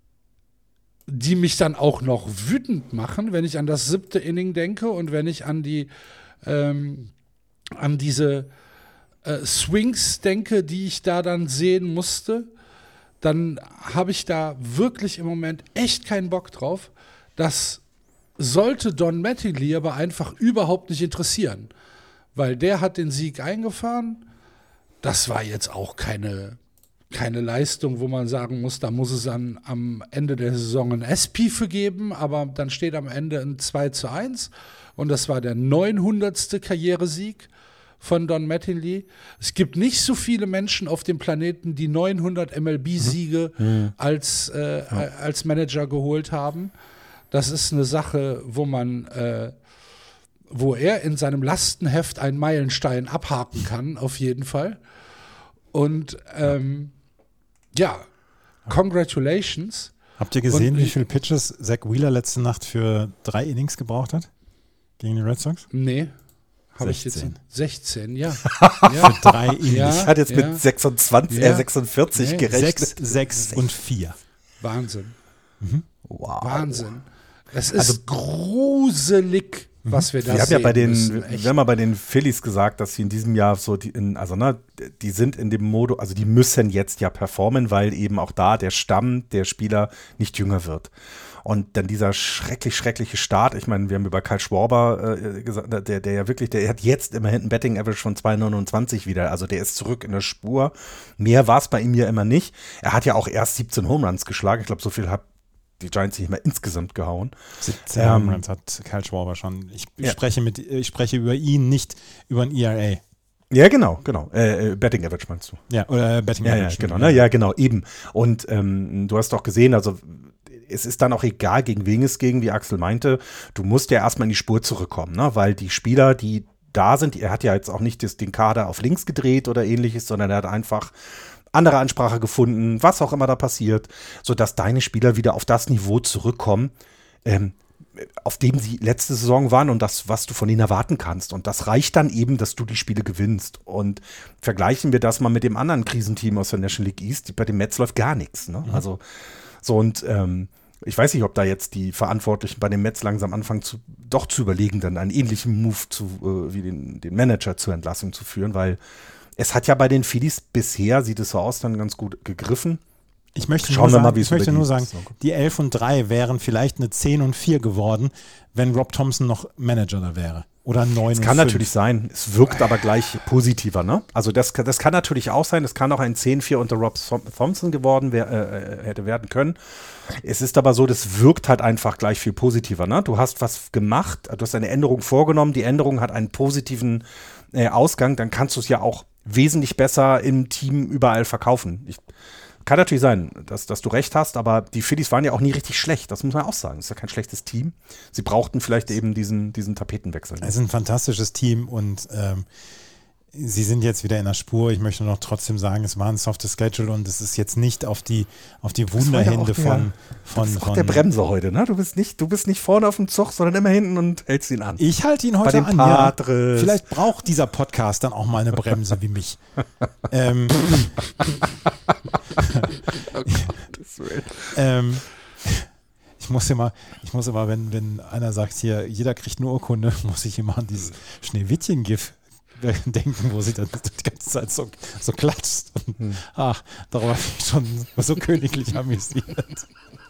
die mich dann auch noch wütend machen, wenn ich an das siebte Inning denke und wenn ich an die ähm, an diese äh, Swings denke, die ich da dann sehen musste. dann habe ich da wirklich im Moment echt keinen Bock drauf. Das sollte Don Mattingly aber einfach überhaupt nicht interessieren, weil der hat den Sieg eingefahren. Das war jetzt auch keine, keine Leistung, wo man sagen muss, da muss es an, am Ende der Saison ein S P für geben, aber dann steht am Ende ein zwei zu eins und das war der neunhundertste Karrieresieg von Don Mattingly. Es gibt nicht so viele Menschen auf dem Planeten, die neunhundert M L B-Siege mhm. als, äh, ja. als Manager geholt haben. Das ist eine Sache, wo man, äh, wo er in seinem Lastenheft einen Meilenstein abhaken kann, auf jeden Fall. Und ähm, ja, congratulations. Habt ihr gesehen, Und, wie viele Pitches Zach Wheeler letzte Nacht für drei Innings gebraucht hat? Gegen die Red Sox? Nee. Habe ich jetzt sechzehn, ja. ja. Für drei Innings. Ja, ich hatte jetzt ja. mit sechsundzwanzig, ja. äh, sechsundvierzig nee. gerechnet. sechs, sechs und vier. Wahnsinn. Mhm. Wow. Wahnsinn. Es ist also, gruselig, was wir da wir haben sehen ja bei den, müssen, wir haben ja bei den Phillies gesagt, dass sie in diesem Jahr so, die in, also ne, die sind in dem Modus, also die müssen jetzt ja performen, weil eben auch da der Stamm der Spieler nicht jünger wird. Und dann dieser schrecklich, schreckliche Start, ich meine, wir haben über Kyle Schwarber äh, gesagt, der, der ja wirklich, der hat jetzt immerhin ein Betting Average von zwei Komma neunundzwanzig wieder, also der ist zurück in der Spur. Mehr war es bei ihm ja immer nicht. Er hat ja auch erst siebzehn Home Runs geschlagen, ich glaube, so viel hat die Giants nicht mehr insgesamt gehauen. siebzehn ähm, Home Runs hat Kyle Schwarber schon. Ich, ich, ja. spreche mit, ich spreche über ihn, nicht über ein E R A. Ja, genau, genau. Äh, Betting Average meinst du? Ja, oder Betting ja, Average. Ja, genau, ne? Ja, genau, eben. Und ähm, du hast doch gesehen, also es ist dann auch egal, gegen wen es ging, wie Axel meinte, du musst ja erstmal in die Spur zurückkommen, ne? Weil die Spieler, die da sind, er hat ja jetzt auch nicht das, den Kader auf links gedreht oder ähnliches, sondern er hat einfach andere Ansprache gefunden, was auch immer da passiert, sodass deine Spieler wieder auf das Niveau zurückkommen, ähm, auf dem sie letzte Saison waren und das, was du von ihnen erwarten kannst. Und das reicht dann eben, dass du die Spiele gewinnst. Und vergleichen wir das mal mit dem anderen Krisenteam aus der National League East, bei den Mets läuft gar nichts. Ne? Mhm. Also so und ähm, ich weiß nicht, ob da jetzt die Verantwortlichen bei den Mets langsam anfangen, zu, doch zu überlegen, dann einen ähnlichen Move zu, äh, wie den, den Manager zur Entlassung zu führen, weil es hat ja bei den Phillies bisher, sieht es so aus, dann ganz gut gegriffen. Ich möchte Schauen nur wir sagen, mal, wie ich es möchte nur sagen, ist. die elf und drei wären vielleicht eine zehn und vier geworden, wenn Rob Thompson noch Manager da wäre. Oder neun und fünf. Es kann natürlich sein, es wirkt aber gleich positiver, ne? Also das, das kann natürlich auch sein, es kann auch ein zehn vier unter Rob Thompson geworden wär, äh, hätte werden können. Es ist aber so, das wirkt halt einfach gleich viel positiver, ne? Du hast was gemacht, du hast eine Änderung vorgenommen, die Änderung hat einen positiven äh, Ausgang, dann kannst du es ja auch wesentlich besser im Team überall verkaufen. Ich, kann natürlich sein, dass, dass du recht hast, aber die Phillies waren ja auch nie richtig schlecht, das muss man auch sagen. Das ist ja kein schlechtes Team. Sie brauchten vielleicht eben diesen, diesen Tapetenwechsel. Es ist ein fantastisches Team und ähm, sie sind jetzt wieder in der Spur. Ich möchte noch trotzdem sagen, es war ein softes Schedule und es ist jetzt nicht auf die, auf die Wunderhände ja von, von, das ist auch von der Bremse heute, ne? Du bist nicht, du bist nicht vorne auf dem Zug, sondern immer hinten und hältst ihn an. Ich halte ihn heute Bei an, Padres. Ja. Vielleicht braucht dieser Podcast dann auch mal eine Bremse wie mich. ähm, ähm, ich muss immer, ich muss immer, wenn, wenn einer sagt hier, jeder kriegt eine Urkunde, muss ich immer an dieses Schneewittchen-Gif denken, wo sie dann die ganze Zeit so, so klatscht. Und, hm. Ach, darüber bin ich schon so königlich amüsiert.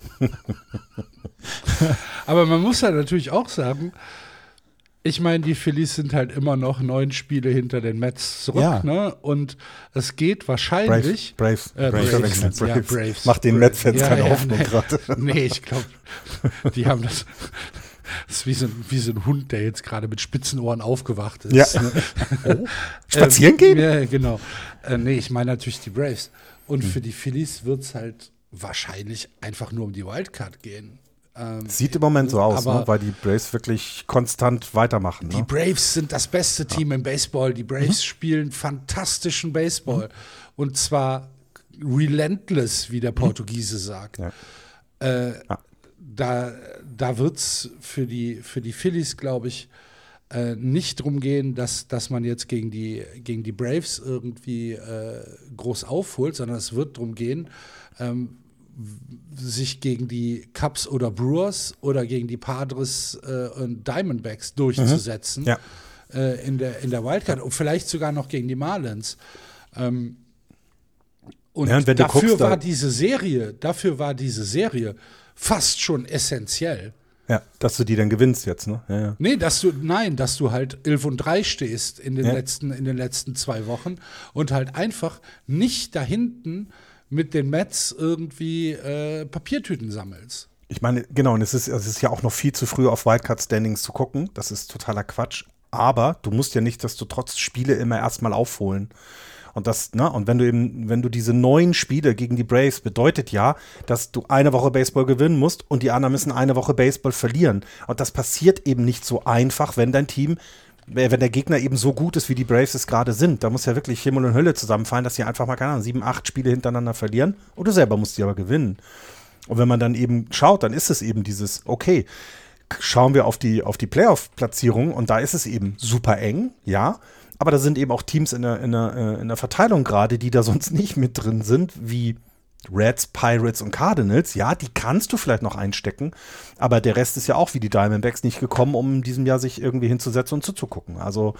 Aber man muss halt natürlich auch sagen, ich meine, die Phillies sind halt immer noch neun Spiele hinter den Mets zurück, ja. ne? Und es geht wahrscheinlich. Braves. Braves. Äh, Braves. Braves. Braves. Ja, Braves. Macht den Mets-Fans ja, keine ja, Hoffnung nee. gerade. Nee, ich glaube, die haben das. Das ist wie so, ein, wie so ein Hund, der jetzt gerade mit spitzen Ohren aufgewacht ist. Ja. Ne? Oh. Spazieren gehen? Ähm, ja, genau. Äh, nee, ich meine natürlich die Braves. Und hm. für die Phillies wird es halt wahrscheinlich einfach nur um die Wildcard gehen. Ähm, Sieht im Moment so aus, aber ne? Weil die Braves wirklich konstant weitermachen. Die ne? Braves sind das beste Team ja. im Baseball. Die Braves mhm. spielen fantastischen Baseball. Mhm. Und zwar relentless, wie der Portugiese sagt. Ja. Äh, ja. Da, da wird es für die, für die Phillies, glaube ich, äh, nicht darum gehen, dass, dass man jetzt gegen die, gegen die Braves irgendwie äh, groß aufholt, sondern es wird darum gehen, ähm, sich gegen die Cubs oder Brewers oder gegen die Padres äh, und Diamondbacks durchzusetzen mhm. ja. äh, in der, in der Wildcard und vielleicht sogar noch gegen die Marlins. Ähm, Und, ja, und wenn du dafür guckst, war da, diese Serie, dafür war diese Serie fast schon essentiell. ja, dass du die dann gewinnst jetzt, ne? Ja, ja. Nee, dass du, nein, dass du halt elf und drei stehst in den, Ja. letzten, in den letzten zwei Wochen und halt einfach nicht da hinten mit den Mets irgendwie äh, Papiertüten sammelst. Ich meine, genau, und es ist, es ist ja auch noch viel zu früh auf Wildcard-Standings zu gucken. Das ist totaler Quatsch. Aber du musst ja nicht, dass du trotz Spiele immer erstmal aufholen. Und das, ne, und wenn du eben, wenn du diese neun Spiele gegen die Braves, bedeutet ja, dass du eine Woche Baseball gewinnen musst und die anderen müssen eine Woche Baseball verlieren. Und das passiert eben nicht so einfach, wenn dein Team, wenn der Gegner eben so gut ist, wie die Braves es gerade sind. Da muss ja wirklich Himmel und Hölle zusammenfallen, dass sie einfach mal, keine Ahnung, sieben, acht Spiele hintereinander verlieren. Und du selber musst die aber gewinnen. Und wenn man dann eben schaut, dann ist es eben dieses, okay, schauen wir auf die, auf die Playoff-Platzierung und da ist es eben super eng, ja. Aber da sind eben auch Teams in der, in der, in der Verteilung gerade, die da sonst nicht mit drin sind, wie Reds, Pirates und Cardinals. Ja, die kannst du vielleicht noch einstecken, aber der Rest ist ja auch wie die Diamondbacks nicht gekommen, um in diesem Jahr sich irgendwie hinzusetzen und zuzugucken. Also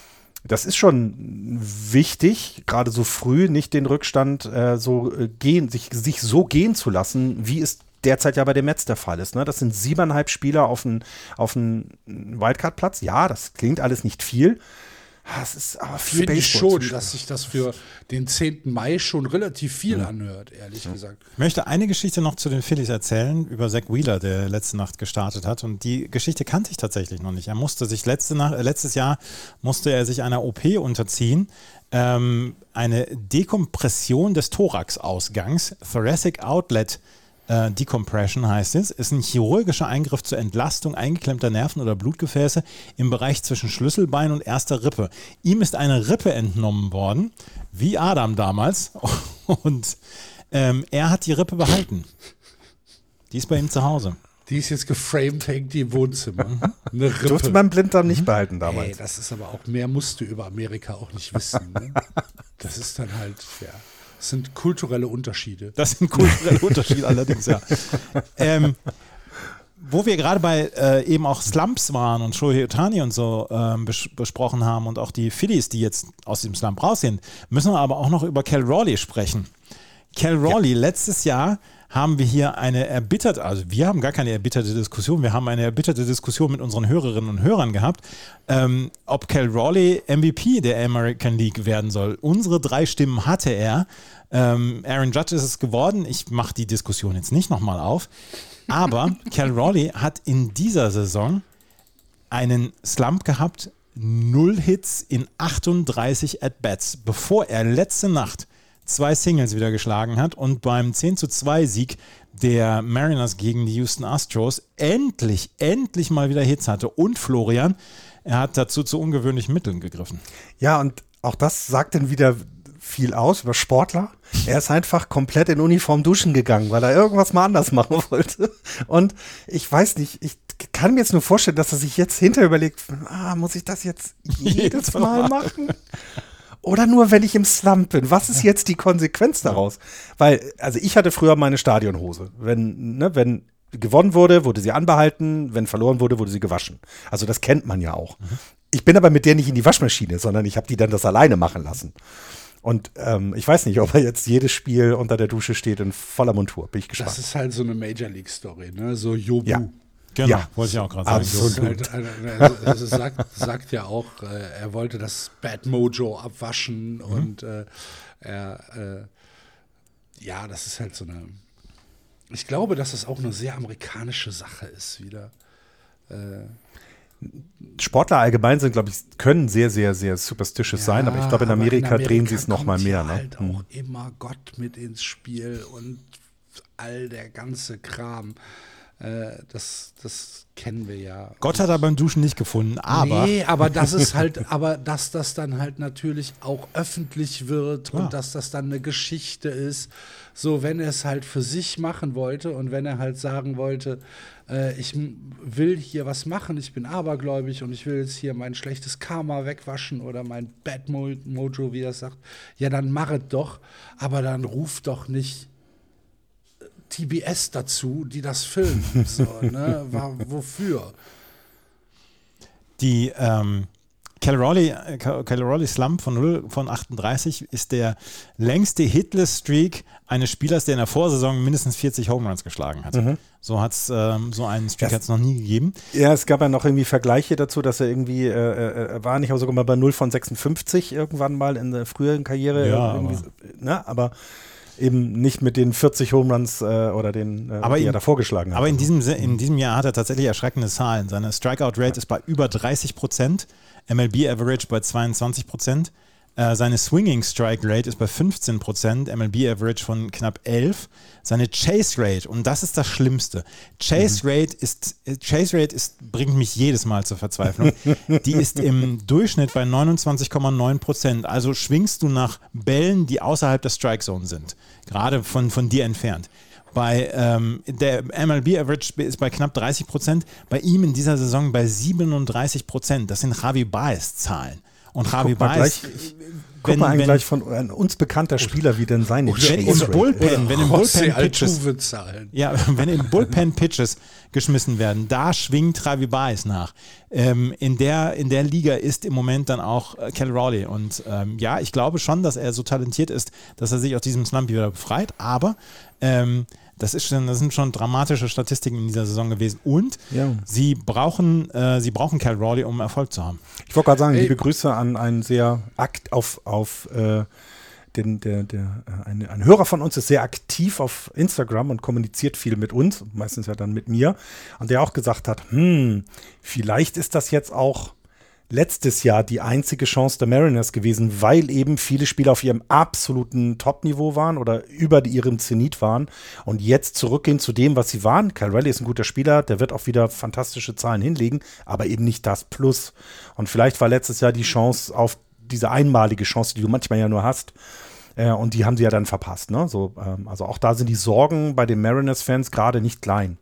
das ist schon wichtig, gerade so früh nicht den Rückstand äh, so äh, gehen, sich, sich so gehen zu lassen, wie es derzeit ja bei den Mets der Fall ist. Ne? Das sind siebeneinhalb Spieler auf einen auf einen Wildcard-Platz. Ja, das klingt alles nicht viel. Das ist aber viel Finde ich Baseball schon, zu spielen. dass sich das für den zehnten Mai schon relativ viel anhört, ehrlich gesagt. Ich möchte eine Geschichte noch zu den Phillies erzählen über Zach Wheeler, der letzte Nacht gestartet hat. Und die Geschichte kannte ich tatsächlich noch nicht. Er musste sich letzte Nacht, äh, letztes Jahr musste er sich einer O P unterziehen. Ähm, eine Dekompression des Thoraxausgangs, Thoracic Outlet Äh, Decompression heißt es, ist ein chirurgischer Eingriff zur Entlastung eingeklemmter Nerven oder Blutgefäße im Bereich zwischen Schlüsselbein und erster Rippe. Ihm ist eine Rippe entnommen worden, wie Adam damals, und ähm, er hat die Rippe behalten. Die ist bei ihm zu Hause. Die ist jetzt geframed, hängt die im Wohnzimmer. Eine Rippe. Durfte man Blinddarm nicht behalten damals. Ey, das ist aber auch, mehr musst du über Amerika auch nicht wissen. Ne? Das ist dann halt, ja, das sind kulturelle Unterschiede. Das sind kulturelle Unterschiede allerdings, ja. Ähm, wo wir gerade bei äh, eben auch Slumps waren und Shohei Ohtani und so ähm, bes- besprochen haben und auch die Phillies, die jetzt aus dem Slump raus sind, müssen wir aber auch noch über Cal Raleigh sprechen. Cal Raleigh, ja. Letztes Jahr haben wir hier eine erbitterte, also wir haben gar keine erbitterte Diskussion, wir haben eine erbitterte Diskussion mit unseren Hörerinnen und Hörern gehabt, ähm, ob Cal Raleigh M V P der American League werden soll. Unsere drei Stimmen hatte er. Ähm, Aaron Judge ist es geworden. Ich mache die Diskussion jetzt nicht nochmal auf. Aber Cal Raleigh hat in dieser Saison einen Slump gehabt, null Hits in achtunddreißig At-Bats, bevor er letzte Nacht zwei Singles wieder geschlagen hat und beim zehn zu zwei Sieg der Mariners gegen die Houston Astros endlich, endlich mal wieder Hits hatte. Und Florian, er hat dazu zu ungewöhnlichen Mitteln gegriffen. Ja, und auch das sagt dann wieder viel aus über Sportler. Er ist einfach komplett in Uniform duschen gegangen, weil er irgendwas mal anders machen wollte. Und ich weiß nicht, ich kann mir jetzt nur vorstellen, dass er sich jetzt hinterher überlegt, ah, muss ich das jetzt jedes Mal machen? Oder nur, wenn ich im Slump bin? Was ist jetzt die Konsequenz daraus? Weil, also ich hatte früher meine Stadionhose. Wenn, ne, wenn gewonnen wurde, wurde sie anbehalten. Wenn verloren wurde, wurde sie gewaschen. Also das kennt man ja auch. Mhm. Ich bin aber mit der nicht in die Waschmaschine, sondern ich habe die dann das alleine machen lassen. Und ähm, ich weiß nicht, ob er jetzt jedes Spiel unter der Dusche steht in voller Montur. Bin ich gespannt. Das ist halt so eine Major League Story, ne? So Jobu. Ja. Genau, ja, wollte ich auch gerade sagen. absolut. Halt, also, also sagt, sagt ja auch, äh, er wollte das Bad Mojo abwaschen mhm. und äh, er, äh, ja, das ist halt so eine, ich glaube, dass das auch eine sehr amerikanische Sache ist wieder. Äh, Sportler allgemein sind, glaube ich, können sehr, sehr, sehr superstitious ja, sein, aber ich glaube, in Amerika, in Amerika drehen sie es noch mal mehr. Ne? Halt auch immer Gott mit ins Spiel und all der ganze Kram. Das, das kennen wir ja. Gott hat er beim Duschen nicht gefunden, aber. Nee, aber das ist halt, aber dass das dann halt natürlich auch öffentlich wird ja. und dass das dann eine Geschichte ist. So, wenn er es halt für sich machen wollte und wenn er halt sagen wollte, äh, ich will hier was machen, ich bin abergläubig und ich will jetzt hier mein schlechtes Karma wegwaschen oder mein Bad Mojo, wie er sagt, ja, dann mach es doch, aber dann ruf doch nicht T B S dazu, die das filmen. So, ne? War, wofür? Die, ähm, Cal Raleigh, Cal Raleigh Slump von null von achtunddreißig ist der längste Hitless-Streak eines Spielers, der in der Vorsaison mindestens vierzig Home Runs geschlagen hat. Mhm. So hat's, ähm, so einen Streak hat es noch nie gegeben. Ja, es gab ja noch irgendwie Vergleiche dazu, dass er irgendwie, äh, er war nicht, aber sogar mal bei null von sechsundfünfzig irgendwann mal in der früheren Karriere. Ja, irgendwie, aber, ne? aber eben nicht mit den vierzig Home Runs äh, oder den, äh, aber die in, er davor geschlagen hat. Aber in diesem, in diesem Jahr hat er tatsächlich erschreckende Zahlen. Seine Strikeout-Rate ja. ist bei über dreißig Prozent, M L B-Average bei zweiundzwanzig Prozent. Äh, seine Swinging-Strike-Rate ist bei fünfzehn Prozent, M L B-Average von knapp elf. Seine Chase-Rate, und das ist das Schlimmste, Chase-Rate mhm. ist, Chase-Rate ist, bringt mich jedes Mal zur Verzweiflung, die ist im Durchschnitt bei neunundzwanzig Komma neun Prozent. Also schwingst du nach Bällen, die außerhalb der Strike-Zone sind, gerade von, von dir entfernt. Bei ähm, der M L B-Average ist bei knapp dreißig Prozent, bei ihm in dieser Saison bei siebenunddreißig Prozent. Das sind Javi Baez-Zahlen. Und Javi Baez, guck mal wenn, gleich von ein uns bekannter Spieler, wie denn seine wenn im Bullpen, wenn im Bullpen Pitches, ja, wenn im Bullpen Pitches geschmissen werden, da schwingt Javi Baez nach. Ähm, in der in der Liga ist im Moment dann auch äh, Cal Raleigh und ähm, ja, ich glaube schon, dass er so talentiert ist, dass er sich aus diesem Slump wieder befreit. Aber ähm, Das, ist schon, das sind schon dramatische Statistiken in dieser Saison gewesen. Und ja. sie brauchen äh, sie brauchen Cal Raleigh, um Erfolg zu haben. Ich wollte gerade sagen, Ey. liebe Grüße an einen sehr akt auf, auf äh, den, der, der, ein, ein Hörer von uns ist sehr aktiv auf Instagram und kommuniziert viel mit uns, meistens ja dann mit mir. Und der auch gesagt hat, hm, vielleicht ist das jetzt auch letztes Jahr die einzige Chance der Mariners gewesen, weil eben viele Spieler auf ihrem absoluten Top-Niveau waren oder über ihrem Zenit waren und jetzt zurückgehen zu dem, was sie waren. Cal Raleigh ist ein guter Spieler, der wird auch wieder fantastische Zahlen hinlegen, aber eben nicht das Plus. Und vielleicht war letztes Jahr die Chance auf diese einmalige Chance, die du manchmal ja nur hast, äh, und die haben sie ja dann verpasst. Ne? So, ähm, also auch da sind die Sorgen bei den Mariners-Fans gerade nicht klein.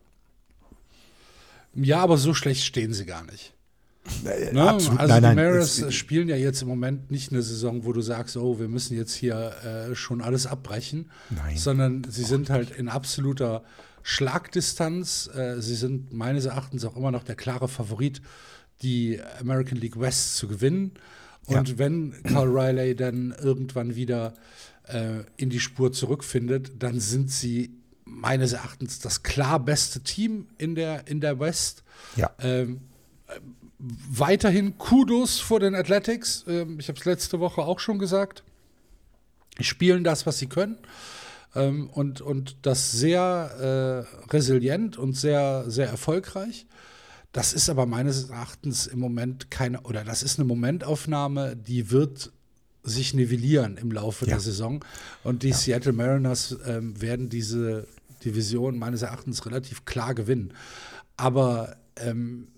Ja, aber so schlecht stehen sie gar nicht. Äh, ne? Absolut. Also nein, die nein, Mariners es, spielen ja jetzt im Moment nicht eine Saison, wo du sagst, oh, wir müssen jetzt hier äh, schon alles abbrechen, nein. sondern sie sind halt in absoluter Schlagdistanz. Äh, sie sind meines Erachtens auch immer noch der klare Favorit, die American League West zu gewinnen. Und ja. wenn Cal Raleigh dann irgendwann wieder äh, in die Spur zurückfindet, dann sind sie meines Erachtens das klar beste Team in der, in der West. Ja. Ähm, Weiterhin Kudos vor den Athletics. Ähm, ich habe es letzte Woche auch schon gesagt. Die spielen das, was sie können. Ähm, und, und das sehr äh, resilient und sehr, sehr erfolgreich. Das ist aber meines Erachtens im Moment keine, oder das ist eine Momentaufnahme, die wird sich nivellieren im Laufe ja. der Saison. Und die ja. Seattle Mariners ähm, werden diese Division meines Erachtens relativ klar gewinnen. Aber ähm,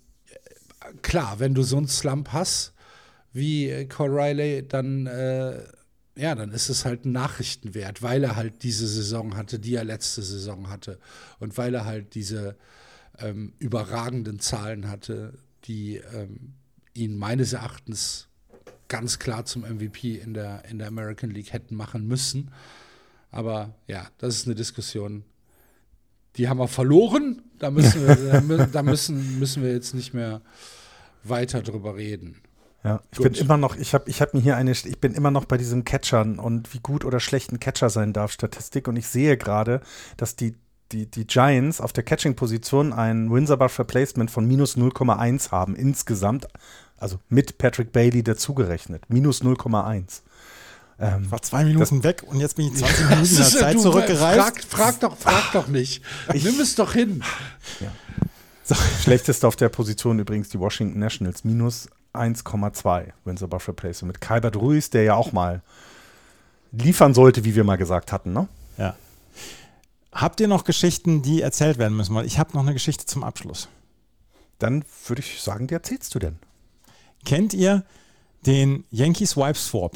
klar, wenn du so einen Slump hast wie Cal Raleigh, dann, äh, ja, dann ist es halt ein Nachrichtenwert, weil er halt diese Saison hatte, die er letzte Saison hatte und weil er halt diese ähm, überragenden Zahlen hatte, die ähm, ihn meines Erachtens ganz klar zum M V P in der, in der American League hätten machen müssen. Aber ja, das ist eine Diskussion, die haben wir verloren. Da müssen wir, da müssen, müssen wir jetzt nicht mehr weiter drüber reden. Ja, ich gut. bin immer noch, ich habe ich hab mir hier eine, ich bin immer noch bei diesen Catchern und wie gut oder schlecht ein Catcher sein darf, Statistik. Und ich sehe gerade, dass die, die, die Giants auf der Catching-Position ein Wins-Above-Replacement von minus null Komma eins haben insgesamt, also mit Patrick Bailey dazugerechnet. minus null Komma eins. Ähm, ich war zwei Minuten weg und jetzt bin ich zwanzig Minuten in der Zeit du, zurückgereist. Frag, frag doch, frag doch nicht. Ich, Nimm es doch hin. Ja. So. Schlechteste auf der Position übrigens die Washington Nationals. Minus eins Komma zwei Wins above replacement. Mit Keibert Ruiz, der ja auch mal liefern sollte, wie wir mal gesagt hatten. Ne? Ja. Habt ihr noch Geschichten, die erzählt werden müssen? Weil ich habe noch eine Geschichte zum Abschluss. Dann würde ich sagen, die erzählst du denn. Kennt ihr den Yankee Swipe Swap?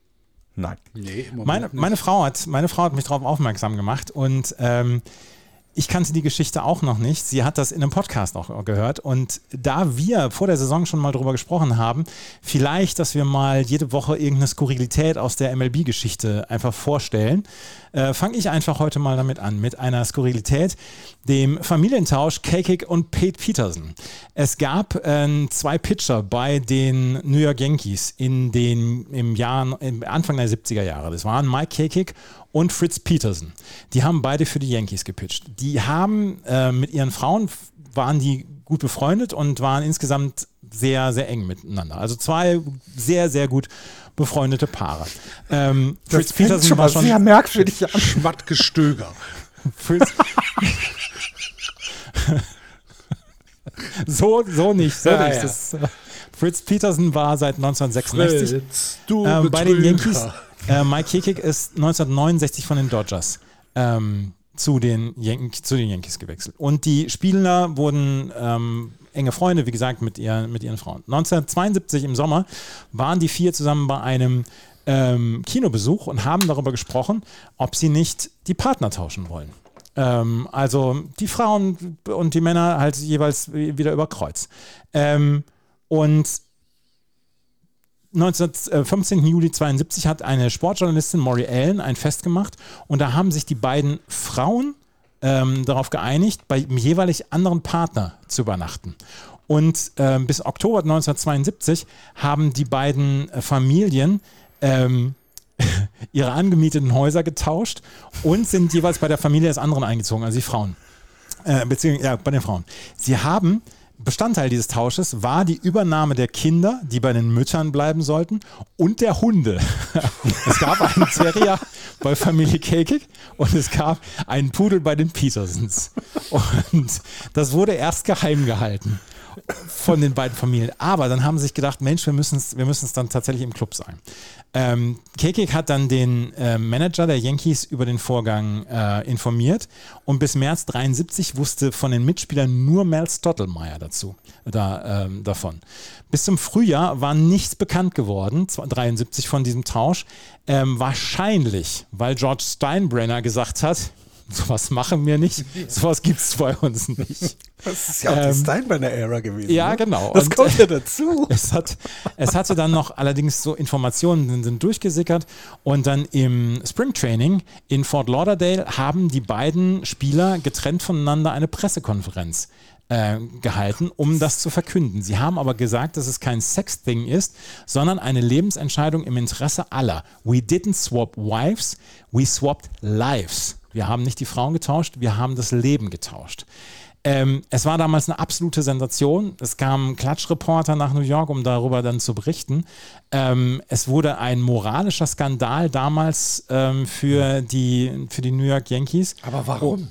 Nein. Nee, meine, meine, Frau hat, meine Frau hat mich darauf aufmerksam gemacht und ähm, ich kannte die Geschichte auch noch nicht. Sie hat das in einem Podcast auch gehört. Und da wir vor der Saison schon mal drüber gesprochen haben, vielleicht, dass wir mal jede Woche irgendeine Skurrilität aus der M L B-Geschichte einfach vorstellen, äh, fange ich einfach heute mal damit an, mit einer Skurrilität, dem Familientausch Kakik und Pete Peterson. Es gab äh, zwei Pitcher bei den New York Yankees in den, im Jahr, im Anfang der siebziger Jahre. Das waren Mike Kakik und Fritz Peterson. Die haben beide für die Yankees gepitcht. Die haben äh, mit ihren Frauen, waren die gut befreundet und waren insgesamt sehr, sehr eng miteinander. Also zwei sehr, sehr gut befreundete Paare. Ähm, Fritz Peterson schon war mal schon sehr merkwürdig an. Schmattgestöger. Fritz so, so nicht. So Ja, nicht. ja. Das, äh, Fritz Peterson war seit neunzehnhundertsechsundsechzig Fritz, du ähm, bei den Betrüger. Yankees. Äh, Mike Kakik ist neunzehnhundertneunundsechzig von den Dodgers ähm, zu, den Yan- zu den Yankees gewechselt. Und die Spieler wurden ähm, enge Freunde, wie gesagt, mit, ihr, mit ihren Frauen. neunzehnhundertzweiundsiebzig im Sommer waren die vier zusammen bei einem ähm, Kinobesuch und haben darüber gesprochen, ob sie nicht die Partner tauschen wollen. Ähm, also die Frauen und die Männer halt jeweils wieder über Kreuz. Ähm, und fünfzehnten Juli zweiundsiebzig hat eine Sportjournalistin, Maury Allen, ein Fest gemacht und da haben sich die beiden Frauen ähm, darauf geeinigt, bei dem jeweilig anderen Partner zu übernachten. Und ähm, bis Oktober neunzehnhundertzweiundsiebzig haben die beiden äh, Familien ähm, ihre angemieteten Häuser getauscht und sind jeweils bei der Familie des anderen eingezogen, also die Frauen. Äh, beziehungsweise, ja, bei den Frauen. Sie haben Bestandteil dieses Tausches war die Übernahme der Kinder, die bei den Müttern bleiben sollten, und der Hunde. Es gab einen Terrier bei Familie Kakik und es gab einen Pudel bei den Petersons. Und das wurde erst geheim gehalten von den beiden Familien. Aber dann haben sie sich gedacht, Mensch, wir müssen es wir müssen es dann tatsächlich im Club sein. Ähm, Kakik hat dann den äh, Manager der Yankees über den Vorgang äh, informiert und bis März dreiundsiebzig wusste von den Mitspielern nur Mel Stottlemyre dazu, da, ähm, davon. Bis zum Frühjahr war nichts bekannt geworden, dreiundsiebzig von diesem Tausch. Ähm, wahrscheinlich, weil George Steinbrenner gesagt hat, sowas machen wir nicht, sowas gibt es bei uns nicht. Das ist ja auch Ähm, die Steinbrenner-Ära gewesen. Ja, ne? genau. Das Und, kommt ja dazu. Es, hat, es hatte dann noch allerdings so Informationen sind, sind durchgesickert und dann im Springtraining in Fort Lauderdale haben die beiden Spieler getrennt voneinander eine Pressekonferenz äh, gehalten, um das zu verkünden. Sie haben aber gesagt, dass es kein Sex-Thing ist, sondern eine Lebensentscheidung im Interesse aller. We didn't swap wives, we swapped lives. Wir haben nicht die Frauen getauscht, wir haben das Leben getauscht. Ähm, es war damals eine absolute Sensation. Es kamen Klatschreporter nach New York, um darüber dann zu berichten. Ähm, es wurde ein moralischer Skandal damals ähm, für, die, für die New York Yankees. Aber warum?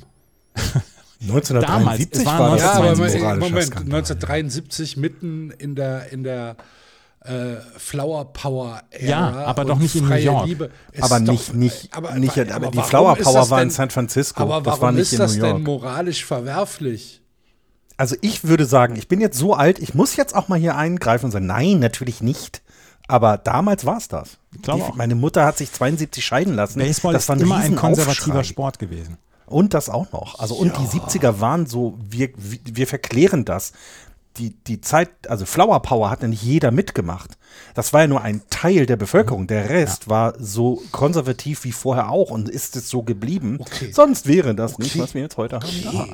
neunzehnhundertdreiundsiebzig Damals, es war war das Ja, das aber ein ein Moment, moralischer Skandal. neunzehnhundertdreiundsiebzig mitten in der, in der äh, Flower Power Ära. Ja, aber und doch nicht in New freie York. Liebe. Ist Aber doch- nicht, nicht, aber, nicht aber, aber die warum Flower ist Power das war in denn- San Francisco. Aber das warum war nicht ist in das New denn York. moralisch verwerflich? Also ich würde sagen, ich bin jetzt so alt, ich muss jetzt auch mal hier eingreifen und sagen, nein, natürlich nicht. Aber damals war es das. glaube Die, auch. meine Mutter hat sich zweiundsiebzig scheiden lassen. Baseball das ist war ein immer ein Riesenaufschrei. konservativer Sport gewesen. Und das auch noch. Also und die siebziger waren so, wir, wir verklären das. Die, die Zeit, also Flower Power hat ja nicht jeder mitgemacht. Das war ja nur ein Teil der Bevölkerung. Der Rest war so konservativ wie vorher auch und ist es so geblieben. Okay. Sonst wäre das nicht, Okay. was wir jetzt heute haben. Okay.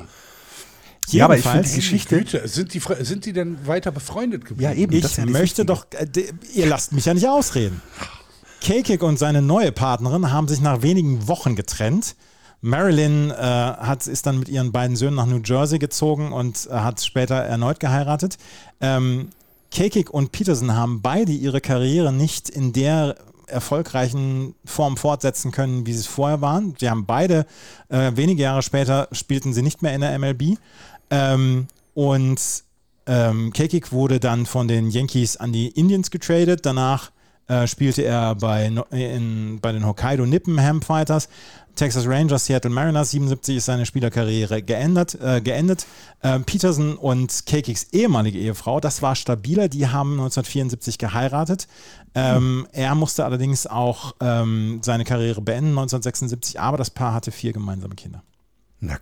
Ja, aber ich finde die Jedenfalls- Geschichte. Güte, sind die, Fre- sind die denn weiter befreundet geblieben? Ja, eben. das Ich ist ja das möchte Wichtige. doch, äh, de- ihr lasst mich ja nicht ausreden. Kakik und seine neue Partnerin haben sich nach wenigen Wochen getrennt. Marilyn äh, hat, ist dann mit ihren beiden Söhnen nach New Jersey gezogen und äh, hat später erneut geheiratet. Ähm, Kakik und Peterson haben beide ihre Karriere nicht in der erfolgreichen Form fortsetzen können, wie sie es vorher waren. Sie haben beide, äh, wenige Jahre später spielten sie nicht mehr in der M L B. Ähm, und ähm, Kakik wurde dann von den Yankees an die Indians getradet. Danach äh, spielte er bei, No- in, bei den Hokkaido Nippon Ham Fighters, Texas Rangers, Seattle Mariners. siebenundsiebzig ist seine Spielerkarriere geendet. Äh, geendet. Äh, Peterson und Kakiks ehemalige Ehefrau, das war stabiler. Die haben neunzehnhundertvierundsiebzig geheiratet. Ähm, mhm. Er musste allerdings auch ähm, seine Karriere beenden, neunzehnhundertsechsundsiebzig. Aber das Paar hatte vier gemeinsame Kinder. Na guck.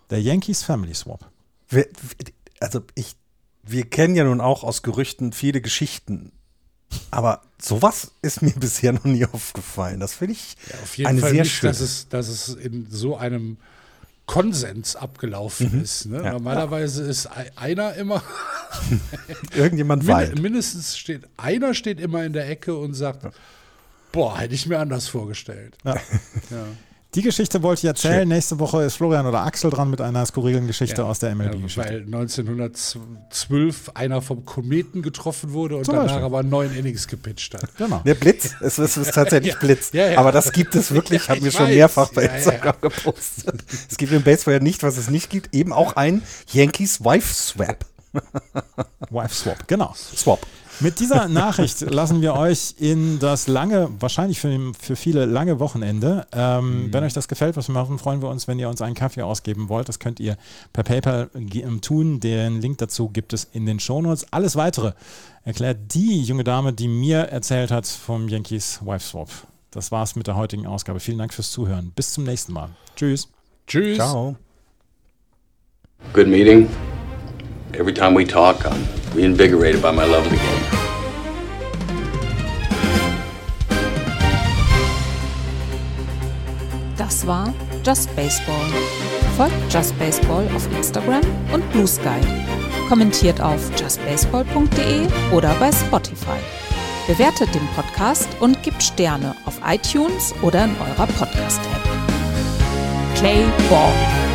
Der Yankees Family Swap. Wir, also ich, wir kennen ja nun auch aus Gerüchten viele Geschichten, aber sowas ist mir bisher noch nie aufgefallen. Das finde ich ja, auf jeden eine Fall sehr nicht, schöne. dass es, dass es in so einem Konsens abgelaufen Mhm. ist. Ne? Ja. Normalerweise ist ei- einer immer, Irgendjemand min weint. mindestens steht, einer steht immer in der Ecke und sagt, boah, hätte ich mir anders vorgestellt. Ja. Ja. Die Geschichte wollte ich erzählen. Schön. Nächste Woche ist Florian oder Axel dran mit einer skurrilen Geschichte Ja. aus der M L Ja, B-Geschichte. weil neunzehnhundertzwölf einer vom Kometen getroffen wurde und Zum danach Beispiel. aber neun Innings gepitcht hat. Genau. Der Blitz, es ist, es ist tatsächlich Ja. Blitz. Ja, ja. Aber das gibt es wirklich, Ja, haben wir ich schon weiß. mehrfach bei Ja, ja. Instagram gepostet. Es gibt im Baseball ja nicht, was es nicht gibt, eben auch ein Yankees Wife Swap. Wife Swap, genau. Swap. Mit dieser Nachricht lassen wir euch in das lange, wahrscheinlich für, für viele lange Wochenende. Ähm, Mhm. Wenn euch das gefällt, was wir machen, freuen wir uns, wenn ihr uns einen Kaffee ausgeben wollt. Das könnt ihr per PayPal ge- tun. Den Link dazu gibt es in den Shownotes. Alles Weitere erklärt die junge Dame, die mir erzählt hat vom Yankees Wife Swap. Das war's mit der heutigen Ausgabe. Vielen Dank fürs Zuhören. Bis zum nächsten Mal. Tschüss. Tschüss. Ciao. Good meeting. Every time we talk, I'm reinvigorated by my love of the game. Das war Just Baseball. Folgt Just Baseball auf Instagram und Blue Sky. Kommentiert auf just baseball punkt de oder bei Spotify. Bewertet den Podcast und gebt Sterne auf iTunes oder in eurer Podcast-App. Play Ball!